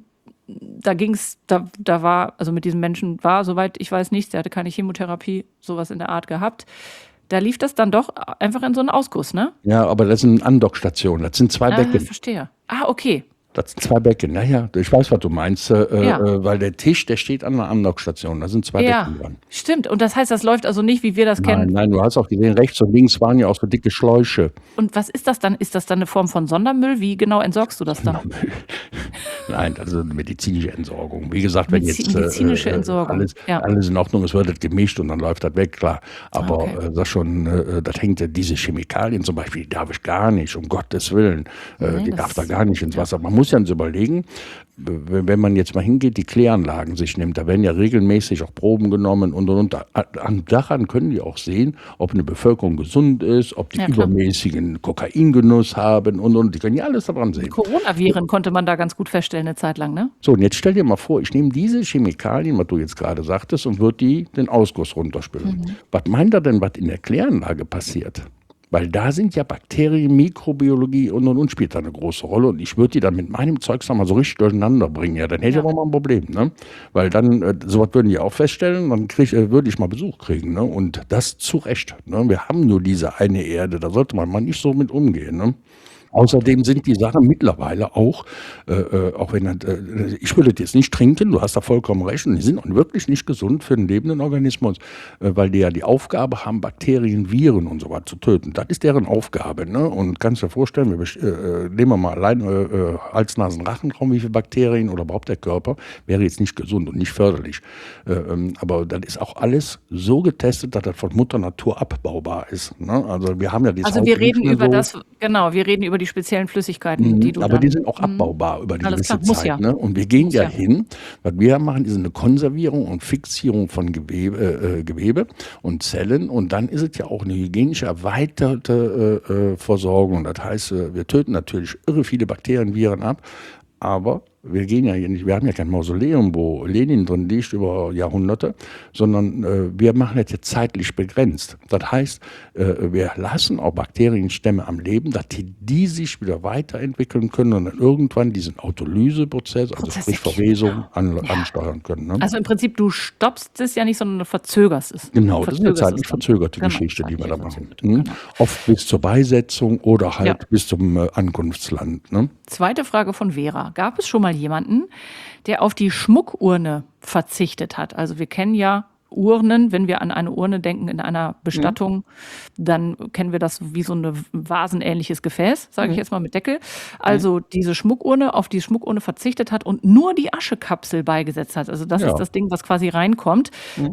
Da war, also mit diesem Menschen war, soweit ich weiß, nichts, der hatte keine Chemotherapie, sowas in der Art gehabt. Da lief das dann doch einfach in so einen Ausguss, ne? Ja, aber das sind Andockstationen, das sind 2 Becken. Ich verstehe. Okay. Das sind 2 Becken, naja, ich weiß, was du meinst, weil der Tisch, der steht an einer Andockstation, da sind 2 Becken dran. Stimmt, und das heißt, das läuft also nicht, wie wir das kennen. Nein, du hast auch gesehen, rechts und links waren ja auch so dicke Schläuche. Und was ist das dann? Ist das dann eine Form von Sondermüll? Wie genau entsorgst du das dann? Nein, das ist eine medizinische Entsorgung. Wie gesagt, wenn jetzt medizinische Entsorgung. Alles in Ordnung ist, wird das gemischt und dann läuft das weg, klar. Aber das hängt ja, diese Chemikalien zum Beispiel, die darf ich gar nicht, um Gottes Willen. Die darf da gar nicht ins Wasser. Man muss ja uns überlegen, wenn man jetzt mal hingeht, die Kläranlagen sich nimmt, da werden ja regelmäßig auch Proben genommen und. Daran können die auch sehen, ob eine Bevölkerung gesund ist, ob die übermäßigen Kokaingenuss haben und. Die können ja alles daran sehen. Die Coronaviren konnte man da ganz gut feststellen eine Zeit lang, ne? So, und jetzt stell dir mal vor, ich nehme diese Chemikalien, was du jetzt gerade sagtest, und würde den Ausguss runterspülen. Was meint er denn, was in der Kläranlage passiert? Weil da sind ja Bakterien, Mikrobiologie und spielt da eine große Rolle. Und ich würde die dann mit meinem Zeugs mal so richtig durcheinander bringen. Ja, dann hätte ich aber mal ein Problem. Ne? Weil dann, sowas würden die auch feststellen, dann würde ich mal Besuch kriegen. Ne? Und das zu Recht. Ne? Wir haben nur diese eine Erde, da sollte man mal nicht so mit umgehen. Ne? Außerdem sind die Sachen mittlerweile auch wenn ich würde das jetzt nicht trinken, du hast da vollkommen recht, und die sind auch wirklich nicht gesund für einen lebenden Organismus, weil die ja die Aufgabe haben, Bakterien, Viren und so was zu töten. Das ist deren Aufgabe. Ne? Und kannst dir vorstellen, nehmen wir mal allein Hals, Nasen, Rachenraum, wie viele Bakterien oder überhaupt der Körper, wäre jetzt nicht gesund und nicht förderlich. Aber das ist auch alles so getestet, dass das von Mutter Natur abbaubar ist. Ne? Also wir haben ja wir reden über wir reden über die speziellen Flüssigkeiten, die du Aber die dann sind auch abbaubar über die alles gewisse klar, muss Zeit. ja. Ne? Und wir gehen Muss ja ja. hin, was wir machen, ist eine Konservierung und Fixierung von Gewebe und Zellen. Und dann ist es ja auch eine hygienische erweiterte Versorgung. Das heißt, wir töten natürlich irre viele Bakterien, Viren ab, aber wir gehen ja hier nicht, wir haben ja kein Mausoleum, wo Lenin drin liegt über Jahrhunderte, sondern wir machen das jetzt zeitlich begrenzt. Das heißt, wir lassen auch Bakterienstämme am Leben, dass die sich wieder weiterentwickeln können und dann irgendwann diesen Autolyseprozess, also sprich Verwesung, ansteuern können. Ne? Also im Prinzip, du stoppst es ja nicht, sondern du verzögerst es. Genau, das ist eine Verzögerst zeitlich es dann. verzögerte Genau, Geschichte, die wir da zeitlich machen. verzögert, Hm? genau. Oft bis zur Beisetzung oder halt Ja. bis zum Ankunftsland. Ne? Zweite Frage von Vera. Gab es schon mal jemanden, der auf die Schmuckurne verzichtet hat? Also wir kennen ja Urnen, wenn wir an eine Urne denken in einer Bestattung, dann kennen wir das wie so ein vasenähnliches Gefäß, sage ich jetzt mal mit Deckel. Also diese Schmuckurne, auf die Schmuckurne verzichtet hat und nur die Aschekapsel beigesetzt hat. Also das Ja. ist das Ding, was quasi reinkommt.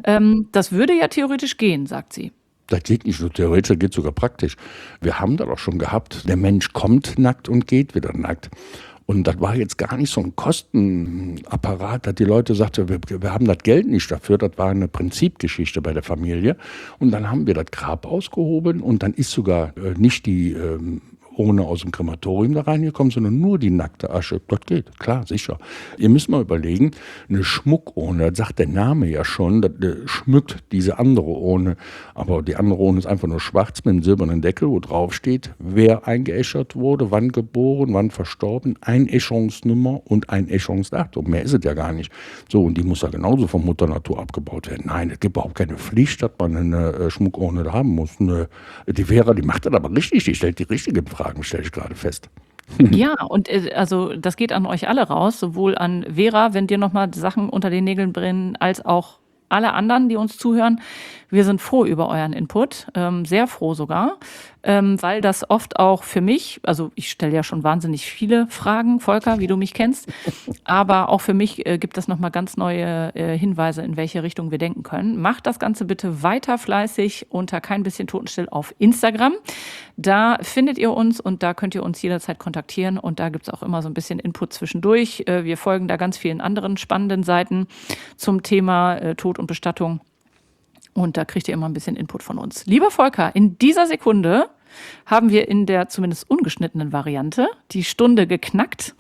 Das würde ja theoretisch gehen, sagt sie. Das geht nicht nur theoretisch, das geht sogar praktisch. Wir haben das auch schon gehabt. Der Mensch kommt nackt und geht wieder nackt. Und das war jetzt gar nicht so ein Kostenapparat, dass die Leute sagten, wir haben das Geld nicht dafür. Das war eine Prinzipgeschichte bei der Familie. Und dann haben wir das Grab ausgehoben und dann ist sogar nicht die Urne aus dem Krematorium da reingekommen, sondern nur die nackte Asche. Das geht, klar, sicher. Ihr müsst mal überlegen, eine Schmuckurne, das sagt der Name ja schon, das schmückt diese andere Urne. Aber die andere Urne ist einfach nur schwarz mit einem silbernen Deckel, wo drauf steht, wer eingeäschert wurde, wann geboren, wann verstorben, Einäscherungsnummer und Einäscherungsdatum. Mehr ist es ja gar nicht. So, und die muss ja genauso von Mutter Natur abgebaut werden. Nein, es gibt überhaupt keine Pflicht, dass man eine Schmuckurne da haben muss. Die Vera, die macht das aber richtig, die stellt die richtigen Fragen, stelle ich gerade fest. Ja, und also das geht an euch alle raus, sowohl an Vera, wenn dir nochmal Sachen unter den Nägeln brennen, als auch alle anderen, die uns zuhören. Wir sind froh über euren Input, sehr froh sogar, weil das oft auch für mich, also ich stelle ja schon wahnsinnig viele Fragen, Volker, wie du mich kennst, aber auch für mich gibt es nochmal ganz neue Hinweise, in welche Richtung wir denken können. Macht das Ganze bitte weiter fleißig unter kein bisschen Totenstill auf Instagram. Da findet ihr uns und da könnt ihr uns jederzeit kontaktieren und da gibt es auch immer so ein bisschen Input zwischendurch. Wir folgen da ganz vielen anderen spannenden Seiten zum Thema Tod und Bestattung. Und da kriegt ihr immer ein bisschen Input von uns. Lieber Volker, in dieser Sekunde haben wir in der zumindest ungeschnittenen Variante die Stunde geknackt.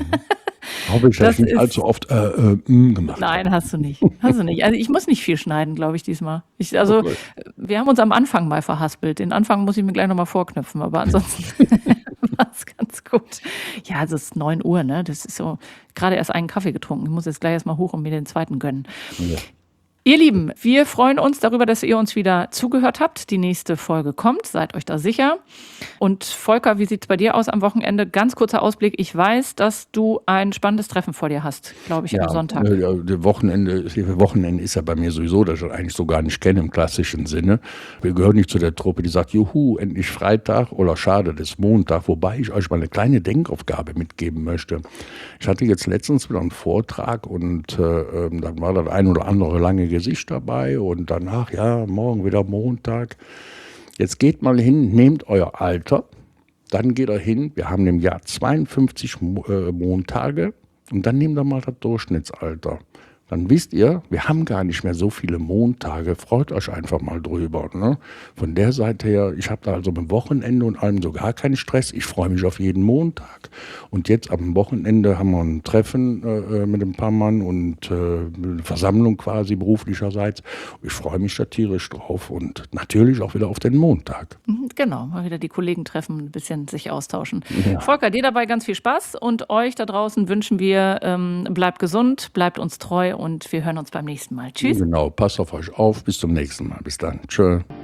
Hoffe ich, dass Das ich nicht ist- allzu oft gemacht habe. Nein, hast du nicht. Hast du nicht. Also ich muss nicht viel schneiden, glaube ich, diesmal. Okay. Wir haben uns am Anfang mal verhaspelt. Den Anfang muss ich mir gleich nochmal vorknüpfen, aber ansonsten war es ganz gut. Ja, es ist 9 Uhr, ne? Das ist so, gerade erst einen Kaffee getrunken. Ich muss jetzt gleich erstmal hoch und mir den zweiten gönnen. Ja. Ihr Lieben, wir freuen uns darüber, dass ihr uns wieder zugehört habt. Die nächste Folge kommt, seid euch da sicher. Und Volker, wie sieht es bei dir aus am Wochenende? Ganz kurzer Ausblick. Ich weiß, dass du ein spannendes Treffen vor dir hast, glaube ich, am Sonntag. Das Wochenende ist ja bei mir sowieso, das ich eigentlich so gar nicht kenne im klassischen Sinne. Wir gehören nicht zu der Truppe, die sagt, juhu, endlich Freitag oder schade, das ist Montag. Wobei ich euch mal eine kleine Denkaufgabe mitgeben möchte. Ich hatte jetzt letztens wieder einen Vortrag und dann war das ein oder andere lange Gesicht dabei und danach, ja, morgen wieder Montag. Jetzt geht mal hin, nehmt euer Alter, dann geht ihr hin, wir haben im Jahr 52 Montage und dann nehmt ihr mal das Durchschnittsalter. Dann wisst ihr, wir haben gar nicht mehr so viele Montage. Freut euch einfach mal drüber. Ne? Von der Seite her, ich habe da also beim Wochenende und allem so gar keinen Stress. Ich freue mich auf jeden Montag. Und jetzt am Wochenende haben wir ein Treffen mit ein paar Mann und eine Versammlung quasi beruflicherseits. Ich freue mich da tierisch drauf und natürlich auch wieder auf den Montag. Genau, mal wieder die Kollegen treffen, ein bisschen sich austauschen. Ja. Volker, dir dabei ganz viel Spaß und euch da draußen wünschen wir, bleibt gesund, bleibt uns treu und wir hören uns beim nächsten Mal. Tschüss. Genau, passt auf euch auf. Bis zum nächsten Mal. Bis dann. Tschö.